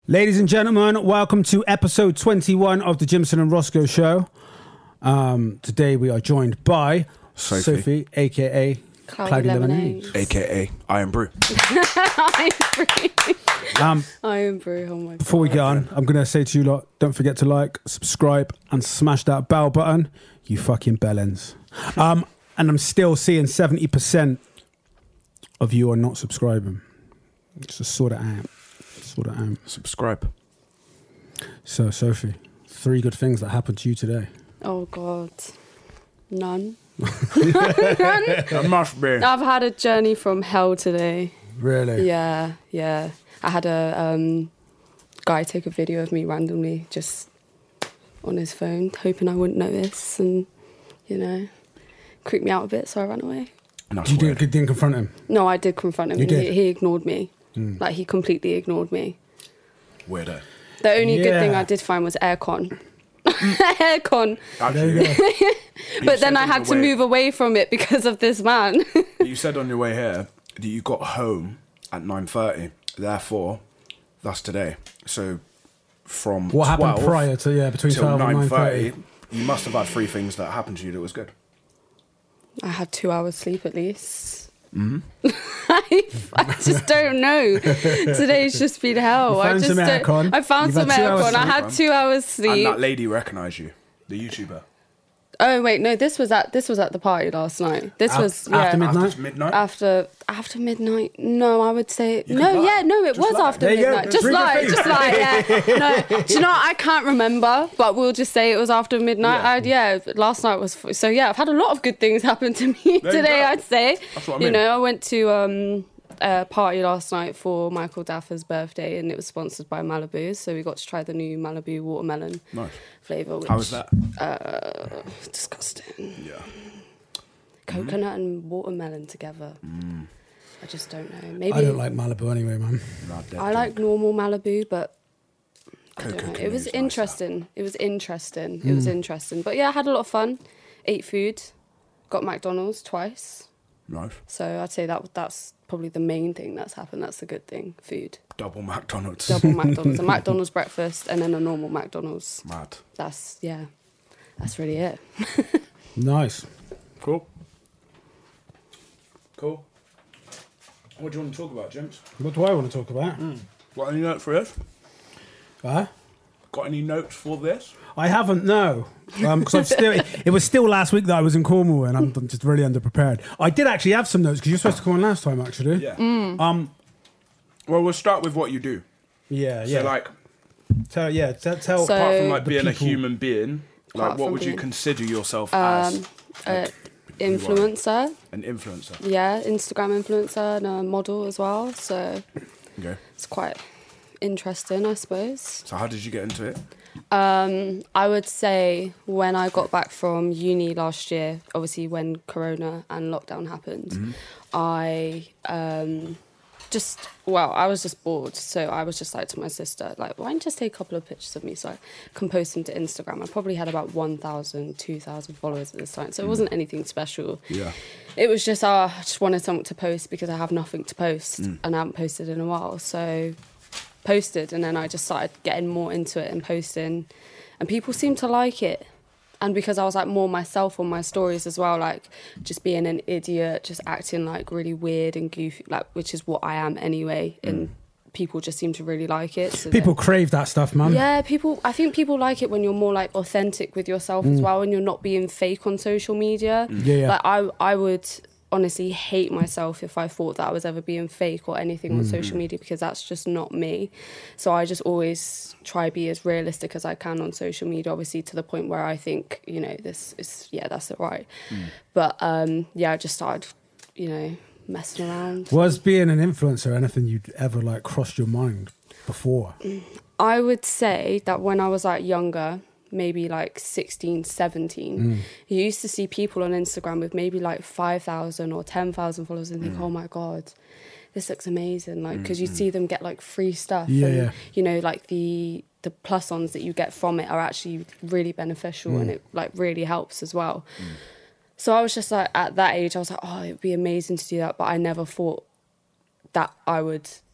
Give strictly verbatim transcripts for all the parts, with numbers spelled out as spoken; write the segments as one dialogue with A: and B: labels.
A: Ladies and gentlemen, welcome to episode twenty-one of the Jimson and Roscoe Show. Um, today we are joined by
B: Sophie,
A: Sophie aka
C: Cloudy,
A: Cloudy
C: Lemonade.
A: Lemonade.
B: A K A Iron Brew.
C: Iron Brew.
A: Um,
C: Iron Brew, oh my god.
A: before we get on, I'm going to say to you lot, don't forget to like, subscribe, and smash that bell button, you fucking bellends. Um, and I'm still seeing seventy percent of you are not subscribing. Just sort it out. Sort it out.
B: Subscribe.
A: So, Sophie, three good things that happened to you today.
C: Oh god. None.
B: That must be.
C: I've had a journey from hell today.
A: Really?
C: Yeah, yeah. I had a um, guy take a video of me randomly just on his phone, hoping I wouldn't notice, and, you know, creeped me out a bit, so I ran away.
B: That's
A: You
B: weird.
A: didn't, didn't confront him?
C: No, I did confront him.
A: You
C: and
A: did?
C: He, he ignored me.
A: Mm.
C: Like, he completely ignored me.
B: Weirdo.
C: The only good thing
A: Yeah.
C: I did find was aircon. Aircon.
A: There you
B: Actually,
A: go.
C: But then I had to move away from it because of this man.
B: You said on your way here that you got home at nine thirty. Therefore, that's today. So from
A: What happened
B: twelve
A: prior to, yeah, between
B: till
A: twelve and
B: nine
A: nine
B: thirty,
A: thirty?
B: you must have had three things that happened to you that was good.
C: I had two hours sleep at least.
B: Mm-hmm.
C: I, I just don't know. Today's just been hell.
A: You found
C: I just
A: some
C: don't-
A: aircon.
C: I found
A: You've
C: some
A: had two hours
C: aircon. I
B: sleep,
C: had
B: man.
C: two hours
B: And
C: sleep.
B: that lady recognised you, the YouTuber.
C: Oh wait, no, this was at this was at the party last night. This
A: Af-
C: was yeah,
A: after midnight?
B: After midnight?
C: after after midnight. No, I would say
B: You
C: no.
B: could lie.
C: Yeah, no, it
B: Just
C: was
B: lie.
C: after
A: There you go.
C: midnight. Just
A: Three good
C: lie,
A: things.
C: just lie. Yeah, no. Do you know what? I can't remember, but we'll just say it was after midnight.
B: Yeah.
C: I'd, yeah, last night was f- so. Yeah, I've had a lot of good things happen to me
B: you
C: today.
B: go.
C: I'd say.
B: That's what I
C: You
B: mean.
C: know, I went to um, a party last night for Michael Daffer's birthday, and it was sponsored by Malibu. So we got to try the new Malibu watermelon
B: Nice.
C: flavour. Which,
B: How was that?
C: Uh, disgusting.
B: Yeah.
C: Coconut and watermelon together.
B: Mm.
C: I just don't know. Maybe
A: I don't like Malibu anyway, man.
B: Not dead
C: I like normal Malibu, but I don't know.
B: Coconut
C: It was
B: is nice,
C: interesting. It was interesting. It was interesting. But yeah, I had a lot of fun. Ate food. Got McDonald's twice.
B: Nice.
C: So I'd say that that's probably the main thing that's happened. That's the good thing. Food.
B: Double McDonald's.
C: Double McDonald's. A McDonald's breakfast and then a normal McDonald's.
B: Mad.
C: That's, yeah. That's really it.
A: Nice.
B: Cool. Cool. What do you want to talk about, James?
A: What do I want to talk about?
B: Got any notes for this?
A: Huh?
B: Got any notes for this?
A: I haven't, no. Because I'm still. It was still last week that I was in Cornwall, and I'm just really underprepared. I did actually have some notes because you're supposed to come on last time, actually.
B: Yeah.
A: Um.
B: Well, we'll start with what you do.
A: Yeah.
B: So,
A: Yeah.
B: like,
A: tell. Yeah. Tell. tell
C: So-
B: apart from like
A: the
B: being a
A: people-
B: human being, like,
C: Apart
B: what
C: from
B: would you
C: being-
B: consider yourself
C: Um,
B: as?
C: uh,
B: Like, you are
C: influencer.
B: an influencer.
C: Yeah, Instagram influencer and a model as well. So
B: Okay.
C: it's quite interesting, I suppose.
B: So, how did you get into it?
C: Um, I would say when I got back from uni last year, obviously when Corona and lockdown happened, I um, just, well, I was just bored. So I was just like to my sister, like, why don't you just take a couple of pictures of me? So I can post them to Instagram. I probably had about one thousand, two thousand followers at this time. So it wasn't anything special.
B: Yeah.
C: It was just, uh, I just wanted something to post because I have nothing to post and I haven't posted in a while. So posted, and then I just started getting more into it and posting, and people seemed to like it. And because I was like more myself on my stories as well, like just being an idiot, just acting like really weird and goofy, like, which is what I am anyway, and people just seem to really like it. So
A: People
C: then-
A: crave that stuff, man.
C: yeah, people. I think people like it when you're more like authentic with yourself as well, and you're not being fake on social media.
A: Yeah, yeah.
C: Like I, I would honestly hate myself if I thought that I was ever being fake or anything on social media, because that's just not me. So I just always try to be as realistic as I can on social media, obviously to the point where I think, you know, this is, yeah, that's it, right. But um, yeah, I just started, you know, messing around.
A: Was being an influencer anything you'd ever like crossed your mind before?
C: I would say that when I was like younger, maybe like sixteen, seventeen, you used to see people on Instagram with maybe like five thousand or ten thousand followers and think, oh my God, this looks amazing. Like, because you'd see them get like free stuff.
A: Yeah,
C: and,
A: yeah.
C: you know, like the the plus-ons that you get from it are actually really beneficial and it like really helps as well. So I was just like, at that age, I was like, oh, it'd be amazing to do that. But I never thought that I would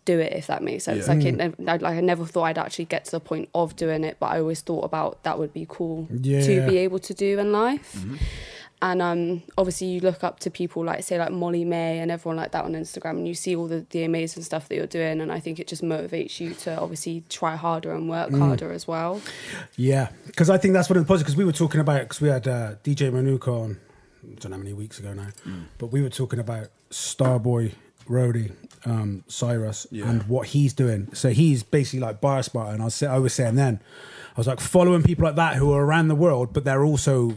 C: do it, if that makes sense.
B: Yeah.
C: Like, it, nev- I- like I never thought I'd actually get to the point of doing it, but I always thought about that would be cool
A: Yeah.
C: to be able to do in life.
B: Mm-hmm.
C: And um, obviously you look up to people like, say, like Molly May and everyone like that on Instagram, and you see all the, the amazing stuff that you're doing, and I think it just motivates you to obviously try harder and work
A: Mm.
C: harder as well.
A: Yeah, because I think that's one of the positives. Because we were talking about, because we had uh, D J Manuka on, I don't know how many weeks ago now,
B: Mm.
A: but we were talking about Starboy Rody, um, Cyrus,
B: Yeah.
A: and what he's doing. So he's basically like Biospotter, and I was, say, I was saying then, I was like following people like that who are around the world, but they're also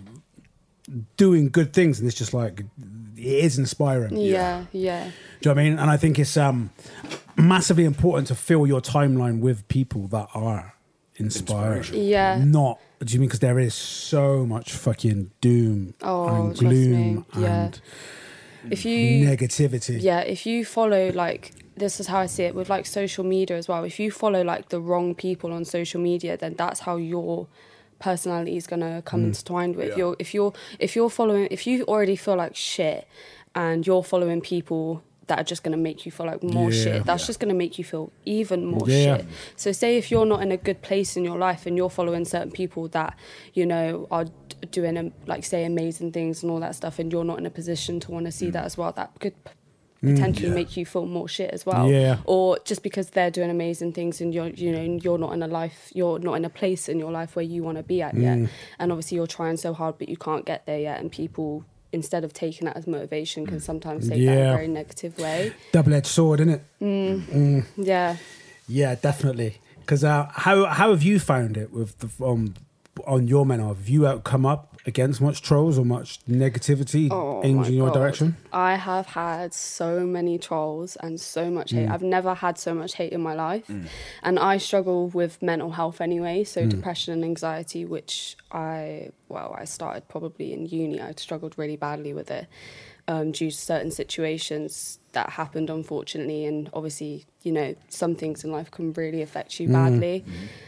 A: doing good things, and it's just like, it is inspiring.
C: Yeah, yeah.
A: Do you know what I mean? And I think it's um, massively important to fill your timeline with people that are inspiring.
B: Inspiration.
C: Yeah.
A: Not, do you mean, because there is so much fucking doom
C: Oh,
A: and
C: trust
A: gloom
C: me. Yeah.
A: and
C: If you
A: negativity.
C: Yeah, if you follow, like, this is how I see it with like social media as well. If you follow like the wrong people on social media, then that's how your personality is gonna come intertwined with.
B: Yeah.
C: You're if you're if you're following if you already feel like shit and you're following people that are just gonna make you feel like more
A: Yeah.
C: shit, that's
B: Yeah.
C: just gonna make you feel even more
A: Yeah.
C: shit. So say if you're not in a good place in your life and you're following certain people that, you know, are d- doing um, like say amazing things and all that stuff, and you're not in a position to want to see that as well, that could p- potentially
B: Yeah.
C: make you feel more shit as well.
A: Yeah.
C: Or just because they're doing amazing things and you're, you know, you're not in a life, you're not in a place in your life where you want to be at yet, and obviously you're trying so hard but you can't get there yet, and people, instead of taking that as motivation, can sometimes take that in
A: Yeah.
C: a very negative way.
A: Double-edged sword, isn't it?
C: Yeah.
A: Yeah, definitely. Because uh, how how have you found it with the um, on your mental? Have you uh, come up against much trolls or much negativity
C: Oh
A: aimed
C: my
A: in your
C: God.
A: direction?
C: I have had so many trolls and so much hate. I've never had so much hate in my life. And I struggle with mental health anyway, so depression and anxiety, which I, well, I started probably in uni. I struggled really badly with it um, due to certain situations that happened, unfortunately. And obviously, you know, some things in life can really affect you badly.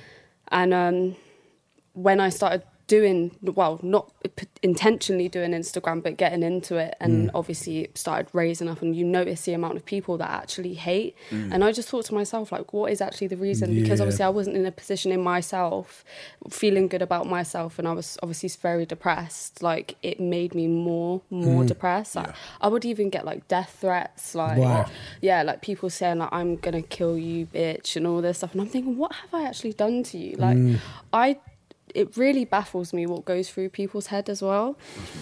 C: And um, when I started doing, well, not p- intentionally doing Instagram, but getting into it, and obviously it started raising up, and you notice the amount of people that actually hate. And I just thought to myself, like, what is actually the reason? Because
A: Yeah.
C: obviously I wasn't in a position in myself, feeling good about myself, and I was obviously very depressed. Like, it made me more, more depressed. Like,
B: Yeah.
C: I would even get like death threats, like,
A: Wow.
C: yeah, like people saying like, I'm gonna kill you, bitch, and all this stuff. And I'm thinking, what have I actually done to you? Like, I, it really baffles me what goes through people's head as well.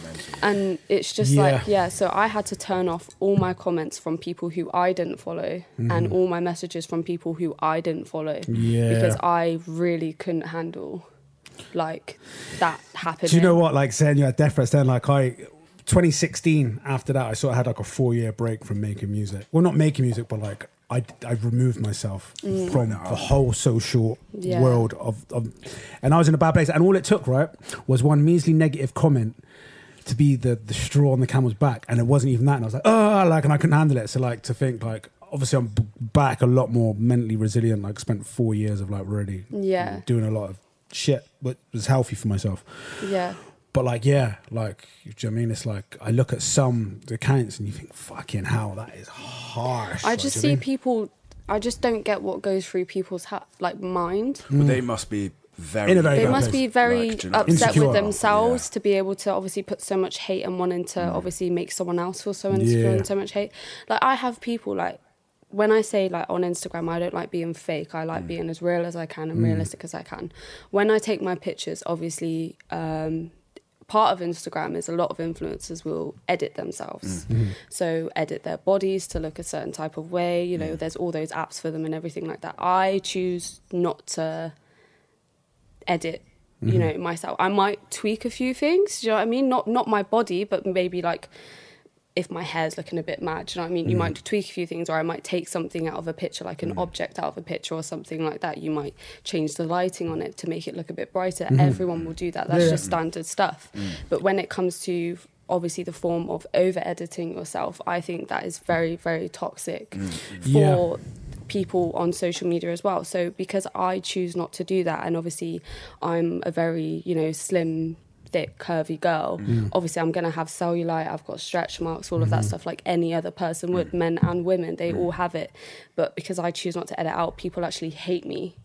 C: And it's just
A: Yeah.
C: like, yeah, so I had to turn off all my comments from people who I didn't follow, and all my messages from people who I didn't follow.
A: Yeah.
C: Because I really couldn't handle like that happening.
A: Do you know what? Like saying you had death threats, then like I, twenty sixteen. After that, I sort of had like a four year break from making music. Well, not making music, but like I I removed myself from the whole social
C: Yeah.
A: world of, of, and I was in a bad place. And all it took, right, was one measly negative comment to be the the straw on the camel's back, and it wasn't even that. And I was like, oh, like, and I couldn't handle it. So like to think like. Obviously, I'm b- back a lot more mentally resilient. Like, spent four years of like really
C: Yeah.
A: doing a lot of shit, but was healthy for myself.
C: Yeah.
A: But like, yeah, like, do you know what I mean? It's like I look at some accounts and you think, fucking hell, that is harsh.
C: I
A: Like,
C: just
A: do you
C: see
A: know what
C: people, I just don't get what goes through people's ha- like mind.
B: But they must be very.
A: In a very
C: They
A: bad
C: must
A: place.
C: be very
B: Like, do you know-
C: upset
A: Insecure.
C: with themselves
B: Yeah.
C: to be able to obviously put so much hate and wanting to obviously make someone else feel so insecure
A: Yeah.
C: and so much hate. Like, I have people like, when I say like on Instagram, I don't like being fake. I like being as real as I can and realistic as I can. When I take my pictures, obviously, um, part of Instagram is a lot of influencers will edit themselves. So edit their bodies to look a certain type of way. You know, there's all those apps for them and everything like that. I choose not to edit, you know, myself. I might tweak a few things, do you know what I mean? Not not my body, but maybe like if my hair's looking a bit mad, do you know what I mean? You might tweak a few things, or I might take something out of a picture, like an object out of a picture or something like that. You might change the lighting on it to make it look a bit brighter. Everyone will do that. That's
A: Yeah.
C: just standard stuff. But when it comes to obviously the form of over editing yourself, I think that is very, very toxic for people on social media as well. So because I choose not to do that, and obviously I'm a very, you know, slim thick, curvy girl.
A: Mm.
C: Obviously, I'm going to have cellulite, I've got stretch marks, all of that stuff like any other person would, men and women, they all have it. But because I choose not to edit out, people actually hate me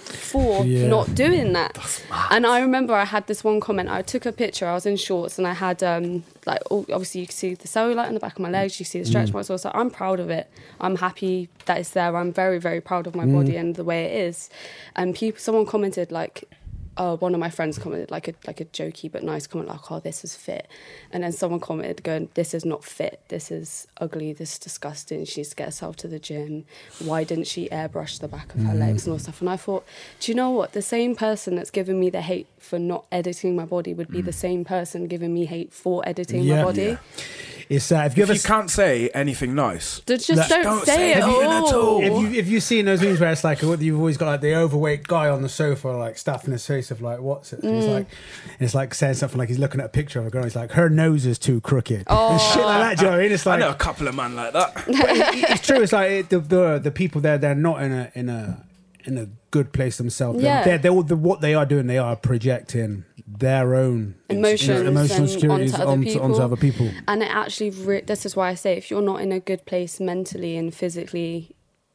C: for
A: Yeah.
C: not doing that. And I remember I had this one comment. I took a picture, I was in shorts, and I had um like all, obviously you can see the cellulite on the back of my legs, you see the stretch marks. Also, I'm proud of it. I'm happy that it's there. I'm very, very proud of my body and the way it is. And people, someone commented like, uh, one of my friends commented like a like a jokey but nice comment, like, "Oh, this is fit," and then someone commented going, "This is not fit. This is ugly. This is disgusting. She needs to get herself to the gym. Why didn't she airbrush the back of her legs and all stuff?" And I thought, do you know what? The same person that's giving me the hate for not editing my body would be the same person giving me hate for editing
A: Yeah.
C: my body.
B: Yeah.
A: It's uh, if you
B: If
A: ever
B: you can't say anything nice,
C: Just, just don't,
B: don't
C: say,
B: say
C: it
B: anything at
C: all.
B: all.
A: If you if you've seen those memes where it's like you've always got like the overweight guy on the sofa like stuffing his face of like what's it? And It's like it's like saying something like he's looking at a picture of a girl. He's like her nose is too crooked and shit like that. Do you know what I mean? It's
B: I
A: like
B: know a couple of men like that.
A: but it- it's true. It's like it, the, the the people there they're not in a in a in a good place themselves.
C: Yeah.
A: They're, they're, they're what they are doing. They are projecting their own
C: Emotions
A: emotional
C: and
A: insecurities
C: onto other
A: onto,
C: people.
A: onto other people.
C: And it actually, re- this is why I say, if you're not in a good place mentally and physically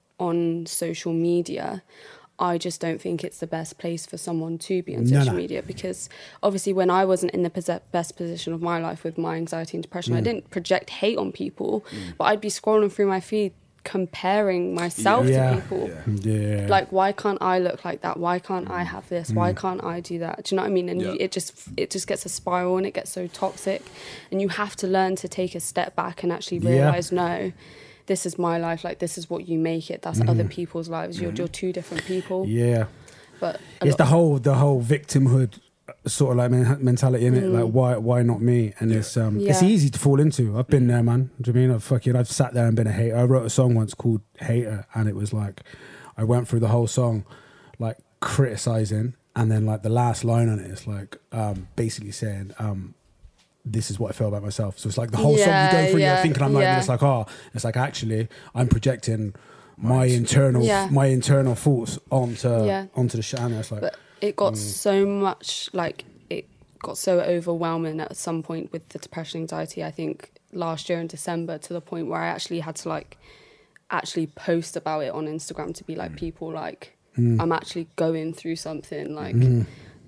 C: on social media, I just don't think it's the best place for someone to be on
A: No,
C: social
A: no.
C: media, because obviously when I wasn't in the pos- best position of my life with my anxiety and depression, I
A: Mm.
C: didn't project hate on people, but I'd be scrolling through my feed comparing myself
A: Yeah.
C: to people.
B: Yeah.
A: Yeah.
C: Like, why can't I look like that? Why can't I have this?
A: Mm.
C: Why can't I do that? Do you know what I mean? And you,
B: Yeah.
C: it just it just gets a spiral and it gets so toxic, and you have to learn to take a step back and actually
A: Yeah.
C: realize, no, this is my life. Like, this is what you make it. That's other people's lives. You're you're two different people.
A: Mm-hmm. yeah.
C: But a
A: It's the
C: lot-
A: whole the whole victimhood sort of like men- mentality in it.
C: Mm.
A: Like why why not me? And it's um it's
C: Yeah.
A: easy to fall into. I've been there, man. Do you mean I've fucking I've sat there and been a hater. I wrote a song once called Hater, and it was like I went through the whole song like criticizing, and then like the last line on it is like um basically saying um this is what I feel about myself. So it's like the whole song you go
C: Yeah,
A: through,
C: yeah,
A: you're thinking I'm like
C: yeah.
A: it's like oh it's like actually I'm projecting my internal
C: Yeah.
A: my internal thoughts onto
C: Yeah.
A: onto the shit, and it's like
C: But it got
A: Mm.
C: so much, like, it got so overwhelming at some point with the depression, anxiety, I think last year in December, to the point where I actually had to, like, actually post about it on Instagram to be like, people, like,
A: Mm.
C: I'm actually going through something, like,
A: Mhm.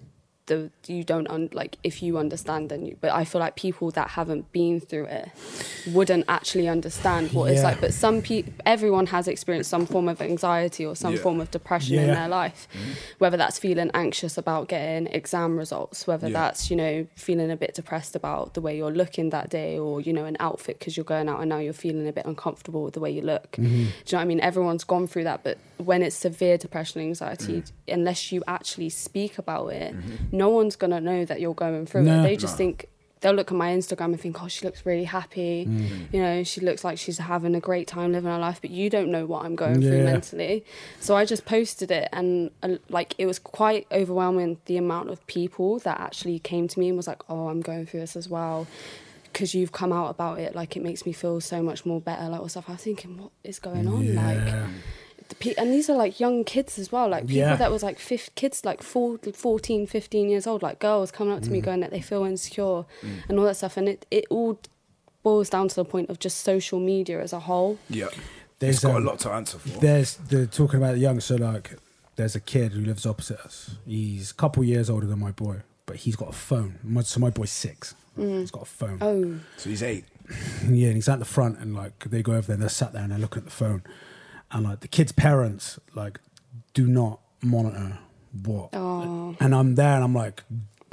C: the you don't, un- like, if you understand, then you, but I feel like people that haven't been through it wouldn't actually understand what it's
A: Yeah.
C: like. But some people, everyone has experienced some form of anxiety or some
B: Yeah.
C: form of depression in
A: Yeah.
C: their life, whether that's feeling anxious about getting exam results, whether
B: Yeah.
C: that's, you know, feeling a bit depressed about the way you're looking that day, or, you know, an outfit because you're going out and now you're feeling a bit uncomfortable with the way you look.
A: Mm-hmm.
C: Do you know what I mean? Everyone's gone through that, but when it's severe depression, anxiety, unless you actually speak about it, no one's gonna know that you're going through
A: No.
C: it. They just
B: No.
C: think, they'll look at my Instagram and think, oh, she looks really happy. You know, she looks like she's having a great time living her life, but you don't know what I'm going through
A: Yeah.
C: mentally. So I just posted it, and uh, like, it was quite overwhelming, the amount of people that actually came to me and was like, oh, I'm going through this as well. Because you've come out about it, like, it makes me feel so much more better. Like, all stuff. I was thinking, what is going on? Like,
A: Yeah.
C: the pe- and these are like young kids as well, like people
A: Yeah.
C: that was like fif- kids like four, fourteen, fifteen years old, like girls coming up to me going that they feel insecure and all that stuff, and it, it all boils down to the point of just social media as a whole.
B: Yeah.
A: There's,
B: It's got
A: um,
B: a lot to answer for.
A: There's the talking about the young. So like, there's a kid who lives opposite us. He's a couple years older than my boy, but he's got a phone. My, so my boy's six. He's got a phone.
C: Oh,
B: So he's eight.
A: Yeah, and he's at the front, and like they go over there, and they're sat there, and they're looking at the phone, and like the kid's parents like do not monitor what.
C: oh,
A: And I'm there, and I'm like,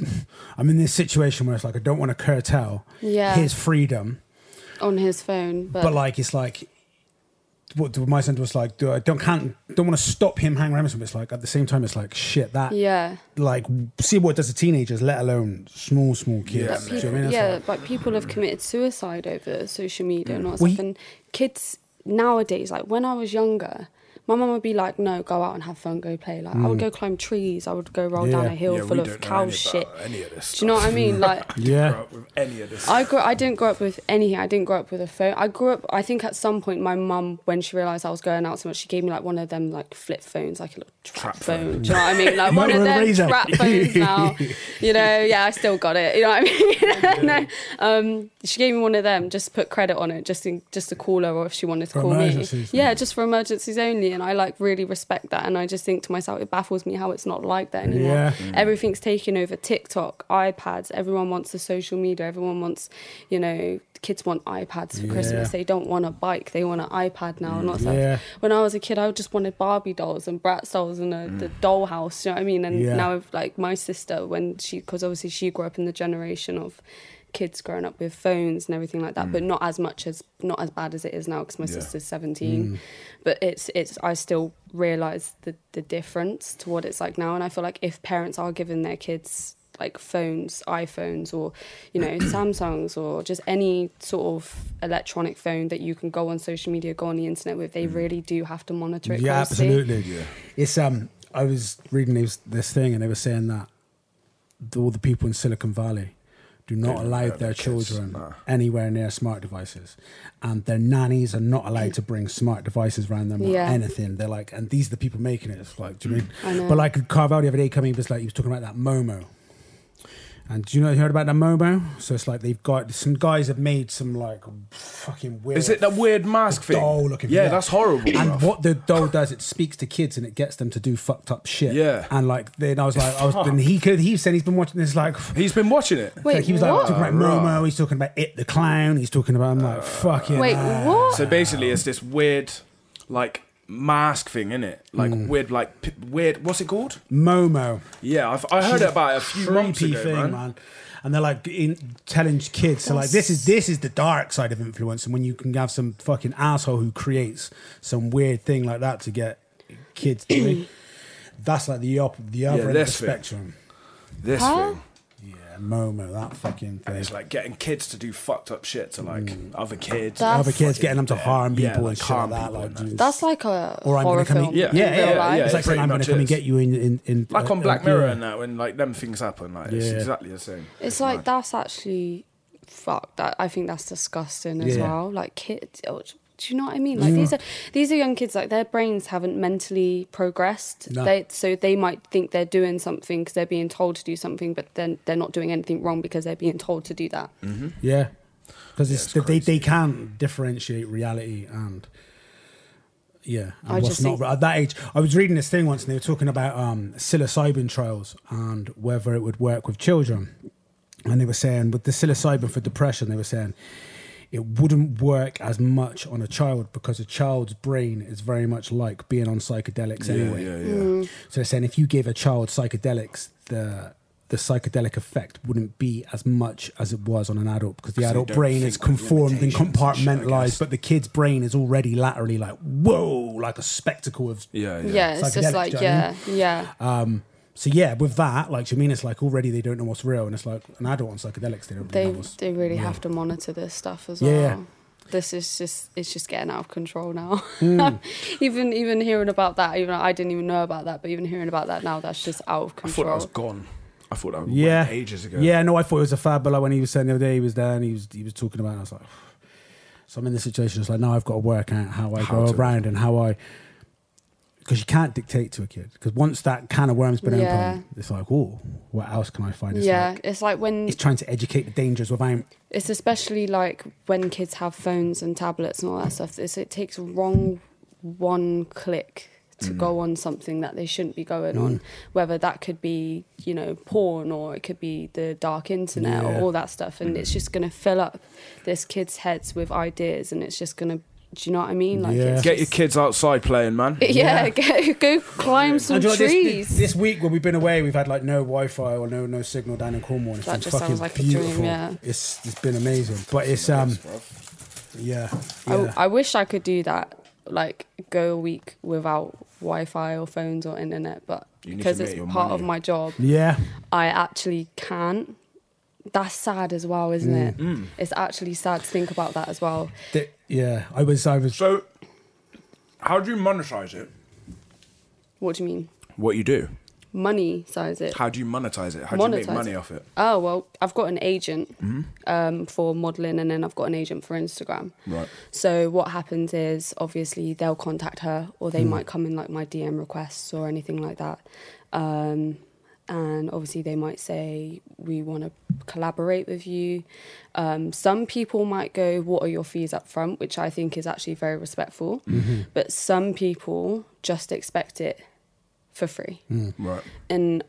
A: I'm in this situation where it's like I don't want to curtail
C: yeah,
A: his freedom,
C: on his phone, but,
A: but like it's like what my son was like. Do I don't can't don't want to stop him hanging around with him. But it's like at the same time, it's like shit that
C: yeah,
A: like see what it does to teenagers, let alone small small kids.
B: Yeah,
C: But
A: Do you know what I
C: people,
A: mean? It's
C: yeah,
A: like-
C: like people have committed suicide over social media and all that
A: Well,
C: stuff. And kids nowadays, like when I was younger, My mum would be like, no, go out and have fun, go play. Like I would go climb trees, I would go roll
A: Yeah.
C: down a hill
B: Yeah,
C: full
B: we
C: of
B: don't know
C: cow
B: any
C: shit.
B: about any of this
C: Do you know what I mean? Like
A: Yeah.
B: grow up with any of this.
C: I grew I didn't grow up with anything. I didn't grow up with a phone. I grew up I think at some point my mum, when she realised I was going out so much, she gave me like one of them like flip phones, like a little trap,
B: Trap
C: phone.
B: phone.
C: Do you know what I mean? Like one of
A: Motorola
C: them
A: Razr.
C: trap phones now. You know, yeah, I still got it. You know what I mean? no. Um she gave me one of them, just put credit on it, just in, just to call her or if she wanted to
A: For
C: call me.
A: emergencies,
C: Yeah,
A: yeah.
C: just for emergencies only. And I like really respect that. And I just think to myself, it baffles me how it's not like that anymore.
A: Yeah.
C: Everything's taken over. TikTok, iPads, everyone wants the social media, everyone wants, you know, kids want iPads for
A: Yeah.
C: Christmas. They don't want a bike, they want an iPad now and all that stuff.
A: Yeah.
C: When I was a kid, I just wanted Barbie dolls and Bratz dolls and a, the doll house, you know what I mean? And
A: Yeah.
C: now, if, like, my sister, when she, because obviously she grew up in the generation of kids growing up with phones and everything like that, but not as much as, not as bad as it is now because my
B: Yeah.
C: sister's seventeen. But it's, it's, I still realise the, the difference to what it's like now. And I feel like if parents are giving their kids like phones, iPhones or, you know, Samsungs or just any sort of electronic phone that you can go on social media, go on the internet with, they really do have to monitor it
A: Yeah,
C: closely.
A: absolutely.
B: Yeah.
A: It's um. I was reading this, this thing, and they were saying that all the people in Silicon Valley do not
B: Don't
A: allow
B: allow
A: their
B: their kids,
A: children
B: nah.
A: anywhere near smart devices, and their nannies are not allowed to bring smart devices around them
C: Yeah.
A: or anything. They're like, and these are the people making it. It's like, do you mean?
C: I know.
A: But like Carval the other day coming, was like he was talking about that Momo. And do you know you heard about that Momo? So it's like they've got some guys have made some like fucking weird.
B: Is it that weird mask thing?
A: doll looking?
B: Yeah, that's horrible.
A: And
B: bruv.
A: what the doll does, it speaks to kids and it gets them to do fucked up shit.
B: Yeah.
A: And like then I was like, I was, and he could. He said he's been watching this like.
B: He's been watching it.
C: Wait,
A: like he was like
C: what?
A: talking about Momo. He's talking about It the Clown. He's talking about. I'm like fucking.
C: Wait,
A: hell.
C: what?
B: So basically, it's this weird, like mask thing, innit? Like weird, like p- weird. What's it called?
A: Momo.
B: Yeah, I've, I heard about it a few months
A: Creepy
B: ago,
A: thing,
B: man.
A: man. And they're like in, telling kids, so like this is this is the dark side of influence, and when you can have some fucking asshole who creates some weird thing like that to get kids to do, that's like the op- the other
B: Yeah,
A: end of the
B: this thing.
A: spectrum.
B: This
C: Huh?
B: thing,
A: Yeah, Momo, that fucking
B: and
A: thing.
B: it's like getting kids to do fucked up shit to like other kids.
C: That's-
A: Other kids getting them to harm
B: Yeah,
A: people
B: like
A: and shit
B: harm
A: like that.
B: people
A: Like,
B: and that.
A: just-
C: That's like a
A: or I'm
C: horror
A: gonna come
C: film.
A: and,
B: Yeah,
C: in
A: yeah,
C: real
A: yeah,
C: life.
B: yeah,
A: It's like saying
B: pretty
A: I'm going
B: much
A: to come and
B: is.
A: get you in in, in
B: Like
A: uh,
B: on Black
A: uh,
B: Mirror
A: yeah.
B: and that, when like them things happen, like it's
A: Yeah.
B: exactly the same.
C: It's like that's actually fuck. That I think that's disgusting as
A: Yeah.
C: well. Like kids, oh, do you know what I mean? Like these are these are young kids. Like their brains haven't mentally progressed.
A: No.
C: They so they might think they're doing something because they're being told to do something, but then they're not doing anything wrong because they're being told to do that.
A: Yeah, because it's,
B: it's
A: they
B: crazy.
A: they can differentiate reality and yeah, and
C: I
A: what's
C: just
A: not.
C: think-
A: At that age, I was reading this thing once, and they were talking about um, psilocybin trials and whether it would work with children. And they were saying with the psilocybin for depression, they were saying it wouldn't work as much on a child because a child's brain is very much like being on psychedelics
B: Yeah,
A: anyway.
B: yeah, yeah.
C: Mm.
A: So they're saying if you gave a child psychedelics, the the psychedelic effect wouldn't be as much as it was on an adult because the
B: Because they
A: adult
B: don't
A: brain
B: think
A: is
B: with
A: conformed and
B: limitations and shit, I
A: compartmentalized,
B: guess.
A: but the kid's brain is already laterally like whoa, like a spectacle of.
B: Yeah, yeah.
C: Yeah, it's
A: Psychedelics,
C: just like
A: do you know
C: yeah,
A: what
C: yeah.
A: Um, so yeah, with that, like, do you mean it's like already they don't know what's real, and it's like an adult on psychedelics they don't really
C: They
A: know what's.
C: they really
A: yeah.
C: have to monitor this stuff as
A: Yeah.
C: well. This is just it's just getting out of control now.
A: Mm.
C: even even hearing about that, even I didn't even know about that, but even hearing about that now, that's just out of
B: I thought
C: control.
B: I was gone. I thought that
A: Yeah,
B: went ages ago.
A: Yeah, no, I thought it was a fad, but like when he was saying the other day, he was there and he was he was talking about it, I was like, so I'm in this situation. It's like now I've got to work out how I
B: How
A: go
B: to-
A: around and how I, because you can't dictate to a kid. Because once that can of worm's been
C: Yeah.
A: opened, it's like, oh, what else can I find? It's
C: yeah,
A: like,
C: it's like when
A: it's trying to educate the dangers without.
C: it's especially like when kids have phones and tablets and all that stuff. It's, it takes wrong one click to go on something that they shouldn't be going on, whether that could be, you know, porn or it could be the dark internet
A: Yeah.
C: or all that stuff. And it's just going to fill up this kids' heads with ideas and it's just going to, do you know what I mean? Like,
A: Yeah.
C: it's
B: Get your
C: just-
B: kids outside playing, man.
C: Yeah, go, go climb some
A: And do you know what, this-
C: trees.
A: This, this week when we've been away, we've had like no Wi-Fi or no no signal down in Cornwall. And it's
C: That
A: been
C: just
A: fucking
C: sounds like a dream,
A: beautiful.
C: yeah.
A: It's it's been amazing, but it's um yeah. yeah.
C: I, I wish I could do that, like go a week without Wi-Fi or phones or internet, but
B: You need
C: because
B: to
C: it's
B: make your
C: part of
B: money.
C: my job,
A: yeah.
C: I actually can't. That's sad as well, isn't it? It's actually sad to think about that as well.
A: Th- yeah, I was I was
B: So, How do you monetize it?
C: What do you mean?
B: What you do?
C: Money size it.
B: How do you monetize it? How do you make
C: Monetize
B: money
C: it.
B: off it?
C: Oh, well, I've got an agent
B: Mm-hmm.
C: um, for modelling, and then I've got an agent for Instagram.
B: Right.
C: So what happens is, obviously, they'll contact her, or they might come in like my D M requests or anything like that. Um, and obviously they might say, we want to collaborate with you. Um, some people might go, what are your fees up front? Which I think is actually very respectful.
A: Mm-hmm.
C: But some people just expect it for free.
B: Right.
C: And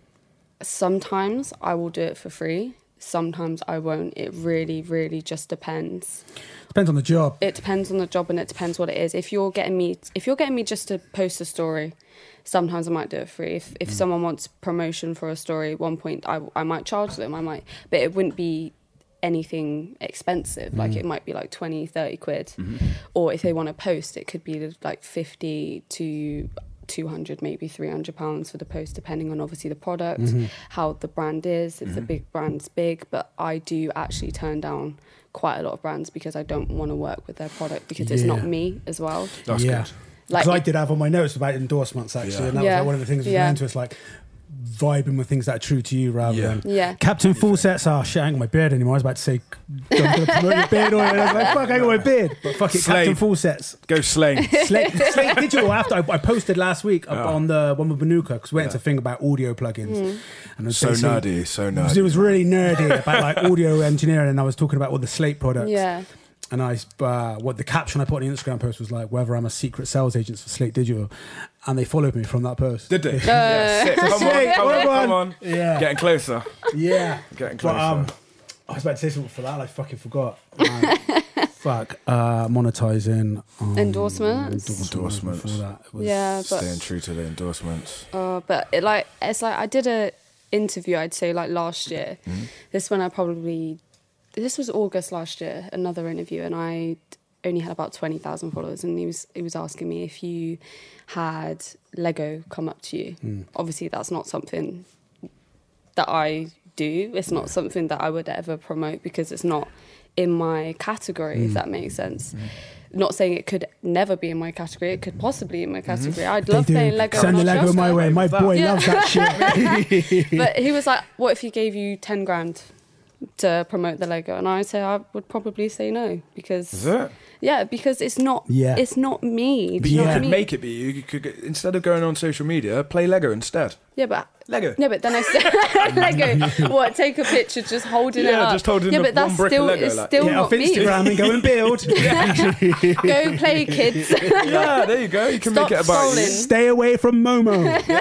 C: sometimes I will do it for free. Sometimes I won't. It really, really just depends.
A: Depends on the job.
C: It depends on the job, and it depends what it is. If you're getting me, if you're getting me just to post a story, sometimes I might do it free. If if someone wants promotion for a story, at one point I I might charge them. I might, but it wouldn't be anything expensive. Like it might be like twenty, thirty quid. Or if they want to post, it could be like fifty to two hundred, maybe three hundred pounds for the post, depending on obviously the product,
A: Mm-hmm.
C: how the brand is, if the big brand's big. But I do actually turn down quite a lot of brands because I don't want to work with their product, because it's not
A: Yeah.
C: me as well.
B: That's
A: yeah.
B: good.
C: Like,
A: Because I did have on my notes about endorsements, actually,
B: Yeah.
A: and that
C: Yeah.
A: was like one of the things we
C: Yeah.
A: went into. It's like vibing with things that are true to you rather
B: Yeah.
A: than
C: Yeah.
A: Captain Full Sets. Oh shit, I ain't got my beard anymore. I was about to say, don't gonna promote your beard oil. And I was like, fuck, I ain't got my beard. But fuck it,
B: Slade.
A: Captain Full Sets.
B: Go Slane.
A: Slate, Slate Digital. After I, I posted last week up
B: Yeah.
A: on the one with Manuka, because we went
B: Yeah.
A: into a thing about audio plugins.
C: Mm.
A: And I was
B: So
A: basically-
B: nerdy, so
A: It was,
B: nerdy.
A: it was really nerdy about like audio engineering, and I was talking about all the Slate products.
C: Yeah.
A: And I, uh, what the caption I put on the Instagram post was like, whether I'm a secret sales agent for Slate Digital, and they followed me from that post.
B: Did they? yeah, sick. Come on,
A: Slate,
B: come on,
A: well
B: come
A: done.
B: on.
A: Yeah,
B: Getting closer.
A: yeah,
B: Getting
A: But
B: closer.
A: um, I was about to say something for that, and I fucking forgot. Um, fuck, uh, monetizing um,
C: Endorsements?
B: Endorsements.
A: Before that it was-
C: Yeah, but
B: Staying true to the endorsements.
C: Uh, but it like it's like I did a interview, I'd say like last year. This one I probably this was August last year, another interview, and I only had about twenty thousand followers, and he was he was asking me if you had Lego come up to you. Obviously that's not something that I do. It's not something that I would ever promote, because it's not in my category, if that makes sense. Not saying it could never be in my category. It could possibly be in my category. I'd
A: They
C: love
A: do.
C: playing Lego.
A: Send the
C: and I'll
A: Lego
C: just
A: my
C: go.
A: way. My
B: That-
A: boy
C: Yeah.
A: loves that shit.
C: But he was like, what if he gave you ten grand to promote the Lego? And I say I would probably say no, because
B: Is it?
C: yeah, because it's not
A: Yeah.
C: it's not me. Do
B: But
C: you
B: you
C: know what I
B: could
C: mean?
B: make it be you. You could get, instead of going on social media, play Lego instead.
C: Yeah, but
B: Lego.
C: yeah, but then I said Lego. What? Take a picture, just holding it
B: Yeah,
C: up.
B: just holding
C: yeah,
B: the
C: but that's
B: one brick of
C: still
B: Lego,
C: it's
B: like-
C: still
A: Get
C: not
A: off
C: me.
A: Instagram and go and build.
C: Go play, kids.
B: Yeah, there you go. You can
C: Stop
B: make it about you.
C: scrolling.
A: Stay away from Momo.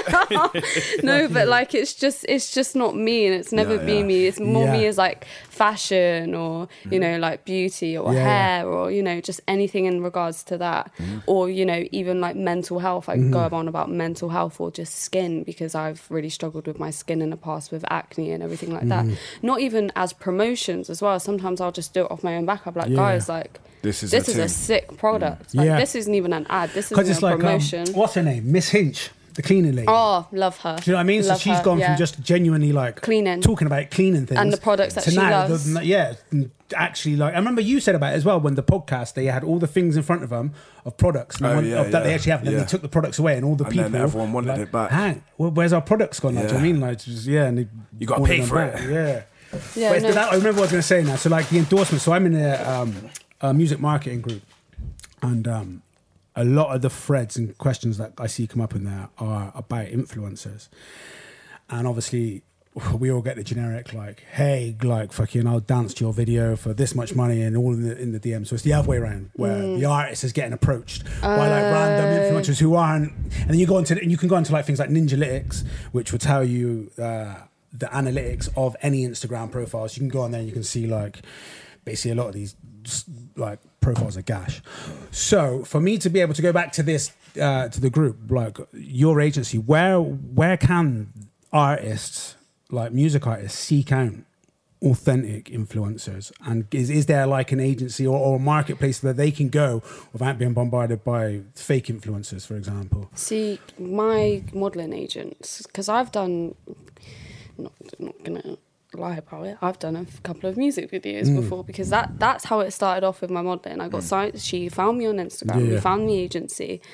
C: No, but like it's just it's just not me, and it's never
B: Yeah,
C: been
B: yeah.
C: me. It's more
A: Yeah.
C: me as like fashion, or you know, like beauty, or
A: Yeah, yeah.
C: hair, or you know, just anything in regards to that, or you know, even like mental health. I go on about mental health, or just skin, because I've really struggled with my skin in the past with acne and everything like that. Not even as promotions as well. Sometimes I'll just do it off my own back. I'm like,
A: Yeah.
C: guys, like
B: This is
C: this
B: a
C: is a
B: thing.
C: sick product. Like,
A: Yeah.
C: this isn't even an ad. This
A: Because
C: isn't
A: it's
C: a
A: like, um,
C: promotion.
A: what's her name? Miss Hinch, the cleaning lady.
C: Oh, love her.
A: Do you know what I mean?
C: Love
A: so she's
C: her,
A: gone
C: yeah.
A: from just genuinely like
C: Cleaning.
A: talking about cleaning things,
C: And the products that
A: to
C: she
A: now,
C: loves.
A: the- yeah, actually, like I remember you said about it as well when the podcast they had all the things in front of them of products and
B: Oh,
A: one-
B: yeah,
A: of, that they
B: yeah,
A: actually have, and then
B: yeah.
A: they took the products away, and all the
B: And
A: people,
B: then everyone wanted
A: like,
B: it back.
A: Hang, well, where's our products gone? Like, do you know what I
B: Yeah.
A: mean? Like, just, yeah, and they
B: You gotta
A: wanted
B: pay
A: them
B: for
A: back.
B: it.
A: Yeah.
C: Yeah,
A: but it's
C: no.
A: that, I remember what I was going to say now. So like the endorsement. So I'm in a, um, a music marketing group, and um, a lot of the threads and questions that I see come up in there are about influencers, and obviously we all get the generic like, hey, like fucking, I'll dance to your video for this much money, and all in the in the D M. So it's the other way around, where
C: Mm.
A: the artist is getting approached by like random influencers who aren't, and then you go into and you can go into like things like Ninjalytics, which will tell you uh, the analytics of any Instagram profiles. You can go on there and you can see like basically a lot of these just, like profiles are gash. So for me to be able to go back to this uh, to the group, like your agency, where where can artists, like music artists, seek out authentic influencers? And is, is there like an agency or, or a marketplace where they can go without being bombarded by fake influencers, for example?
C: See, my modelling agents, because I've done, not, not going to lie about it, I've done a couple of music videos
A: Mm.
C: before, because that that's how it started off with my modelling. I got signed, she found me on Instagram,
A: Yeah,
C: we
A: yeah.
C: found the agency.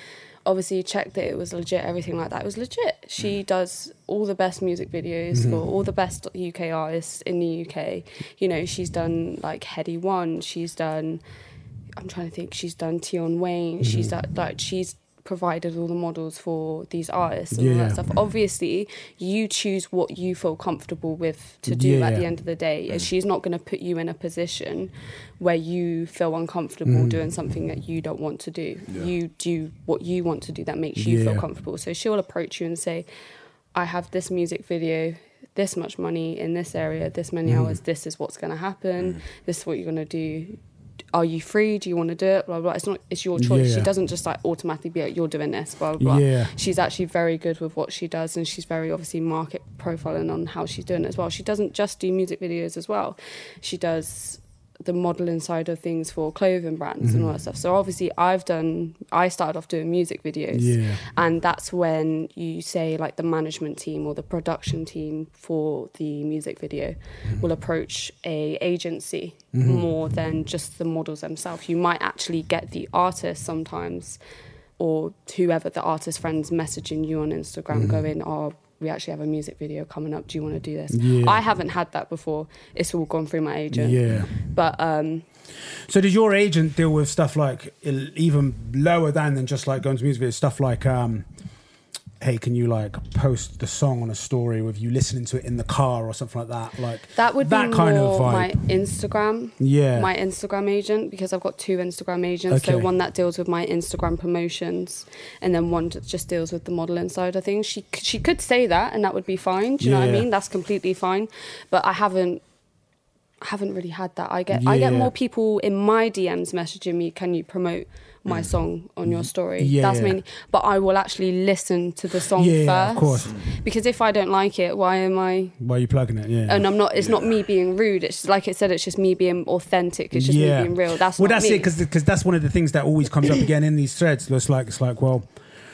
C: obviously checked that it was legit, everything like that. It was legit. She does all the best music videos
A: Mm-hmm.
C: for all the best U K artists in the U K. You know, she's done like Heady One. She's done, I'm trying to think, she's done Tion Wayne.
A: Mm-hmm.
C: She's done, like, she's provided all the models for these artists and all
A: Yeah.
C: that stuff. Obviously, you choose what you feel comfortable with to do
A: Yeah.
C: at the end of the day. And she's not going to put you in a position where you feel uncomfortable
A: Mm.
C: doing something that you don't want to do.
B: Yeah.
C: You do what you want to do that makes you
A: Yeah.
C: feel comfortable. So she'll approach you and say, I have this music video, this much money in this area, this many
A: Mm.
C: hours, this is what's going to happen, this is what you're going to do. Are you free? Do you want to do it? Blah, blah. It's not. It's your choice.
A: Yeah.
C: She doesn't just like automatically be like, you're doing this, blah, blah, blah.
A: Yeah.
C: She's actually very good with what she does, and she's very obviously market profiling on how she's doing it as well. She doesn't just do music videos as well. She does the modeling side of things for clothing brands and all that stuff. So obviously I've done, I started off doing music videos.
A: Yeah.
C: And that's when you say like the management team or the production team for the music video will approach a agency more than just the models themselves. You might actually get the artist sometimes, or whoever the artist friends messaging you on Instagram going, oh, we actually have a music video coming up. Do you want to do this?
A: Yeah.
C: I haven't had that before. It's all gone through my agent.
A: Yeah.
C: But um,
A: So did your agent deal with stuff like il- even lower down than just like going to music videos? Stuff like, um, hey, can you like post the song on a story with you listening to it in the car or something like that? Like
C: that would
A: that
C: be
A: kind
C: more
A: of vibe.
C: my Instagram.
A: Yeah.
C: My Instagram agent, because I've got two Instagram agents. So
A: Okay.
C: one that deals with my Instagram promotions, and then one that just deals with the modeling side of things. She c- she could say that, and that would be fine. Do you know what I
A: Yeah.
C: mean? That's completely fine. But I haven't. I haven't really had that. I get I get
A: Yeah.
C: more people in my D Ms messaging me, can you promote my song on your story?
A: Yeah.
C: That's mainly, but I will actually listen to the song
A: Yeah,
C: first.
A: of course.
C: Because if I don't like it, why am I
A: Why are you plugging it? Yeah.
C: and I'm not, it's not me being rude. It's like it said, it's just me being authentic. It's just
A: Yeah.
C: me being real. That's
A: well,
C: not
A: that's
C: me.
A: it, because that's one of the things that always comes up again in these threads. It's like it's like well,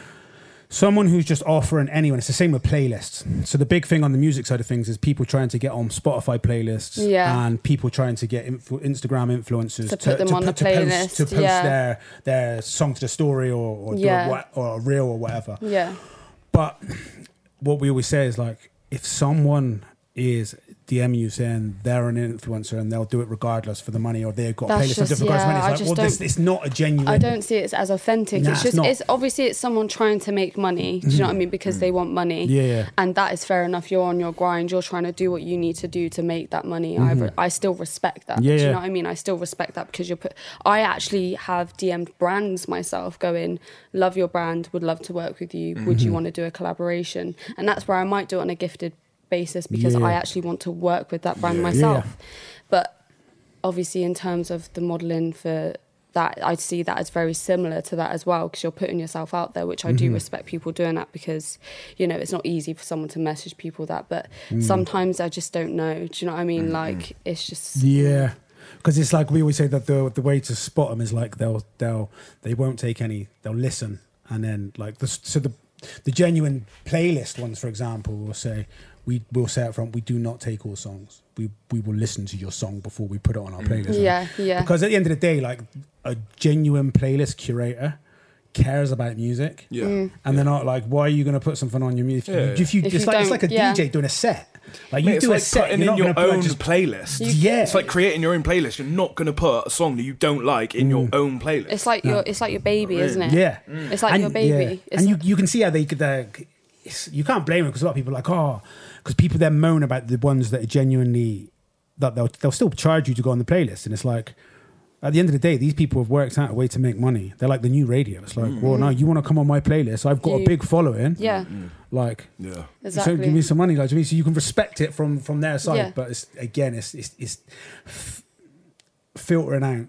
A: someone who's just offering anyone. It's the same with playlists. So the big thing on the music side of things is people trying to get on Spotify playlists,
C: Yeah.
A: and people trying to get influ- Instagram influencers
C: To put them on the
A: to post,
C: playlist,
A: to post
C: yeah.
A: their their song to the story or or, do
C: Yeah.
A: a, what- or a reel or whatever.
C: Yeah.
A: But what we always say is like, if someone is DMing you saying they're an influencer and they'll do it regardless for the money, or they've got a
C: That's
A: playlist of
C: just-
A: different
C: yeah, I
A: guys, it's
C: just
A: like, well, this,
C: don't-
A: it's not a genuine.
C: I don't see it as authentic.
A: Nah,
C: it's
A: it's
C: just,
A: not.
C: it's obviously it's someone trying to make money. Do you know what I mean? Because they want money.
A: Yeah.
C: And that is fair enough. You're on your grind. You're trying to do what you need to do to make that money. I, re- I still respect that.
A: Mm-hmm. Yeah,
C: do you
A: yeah.
C: know what I mean? I still respect that because you're put. I actually have D M'd brands myself going, love your brand, would love to work with you. Would you
A: Mm-hmm.
C: want to do a collaboration? And that's where I might do it on a gifted basis because
A: Yeah.
C: I actually want to work with that brand
B: Yeah.
C: myself.
A: Yeah.
C: But obviously, in terms of the modelling for that, I see that as very similar to that as well, because you're putting yourself out there, which I do respect people doing that because, you know, it's not easy for someone to message people that, but sometimes I just don't know. Do you know what I mean? Like, it's just...
A: Yeah, because it's like we always say that the the way to spot them is like they'll they'll they won't take any. They'll listen, and then like the so the the genuine playlist ones, for example, will say we will say up front we do not take all songs. We we will listen to your song before we put it on our playlist.
C: Yeah, yeah.
A: Because at the end of the day, like a genuine playlist curator cares about music.
B: Yeah.
C: Mm.
A: And they're not like, why are you going to put something on your music?
B: Yeah.
A: If you,
C: If
A: it's
C: you
A: like it's
C: don't-
A: like a
C: yeah.
A: D J doing a set. Like
B: Mate,
A: you
B: it's
A: do a
B: like
A: set,
B: putting
A: you're
B: in
A: not
B: your
A: going to put
B: own
A: just
B: playlist.
A: yeah.
B: It's like creating your own playlist. You're not going to put a song that you don't like in your own playlist.
C: It's like your it's like your baby,
B: Really?
C: isn't it?
A: yeah,
C: It's like your baby.
A: yeah.
C: It's
A: and you
C: like-
A: you can see how they the you can't blame them because a lot of people are like oh because people then moan about the ones that are genuinely that they'll they'll still charge you to go on the playlist, and it's like. At the end of the day, these people have worked out a way to make money. They're like the new radio. It's like, well, no, you want to come on my playlist? I've got
C: Do
A: a
C: you-
A: big following.
C: Yeah,
A: Like,
B: yeah.
C: exactly.
A: so give me some money, like to me, so you can respect it from from their side.
C: Yeah.
A: But it's again, it's it's, it's f- filtering out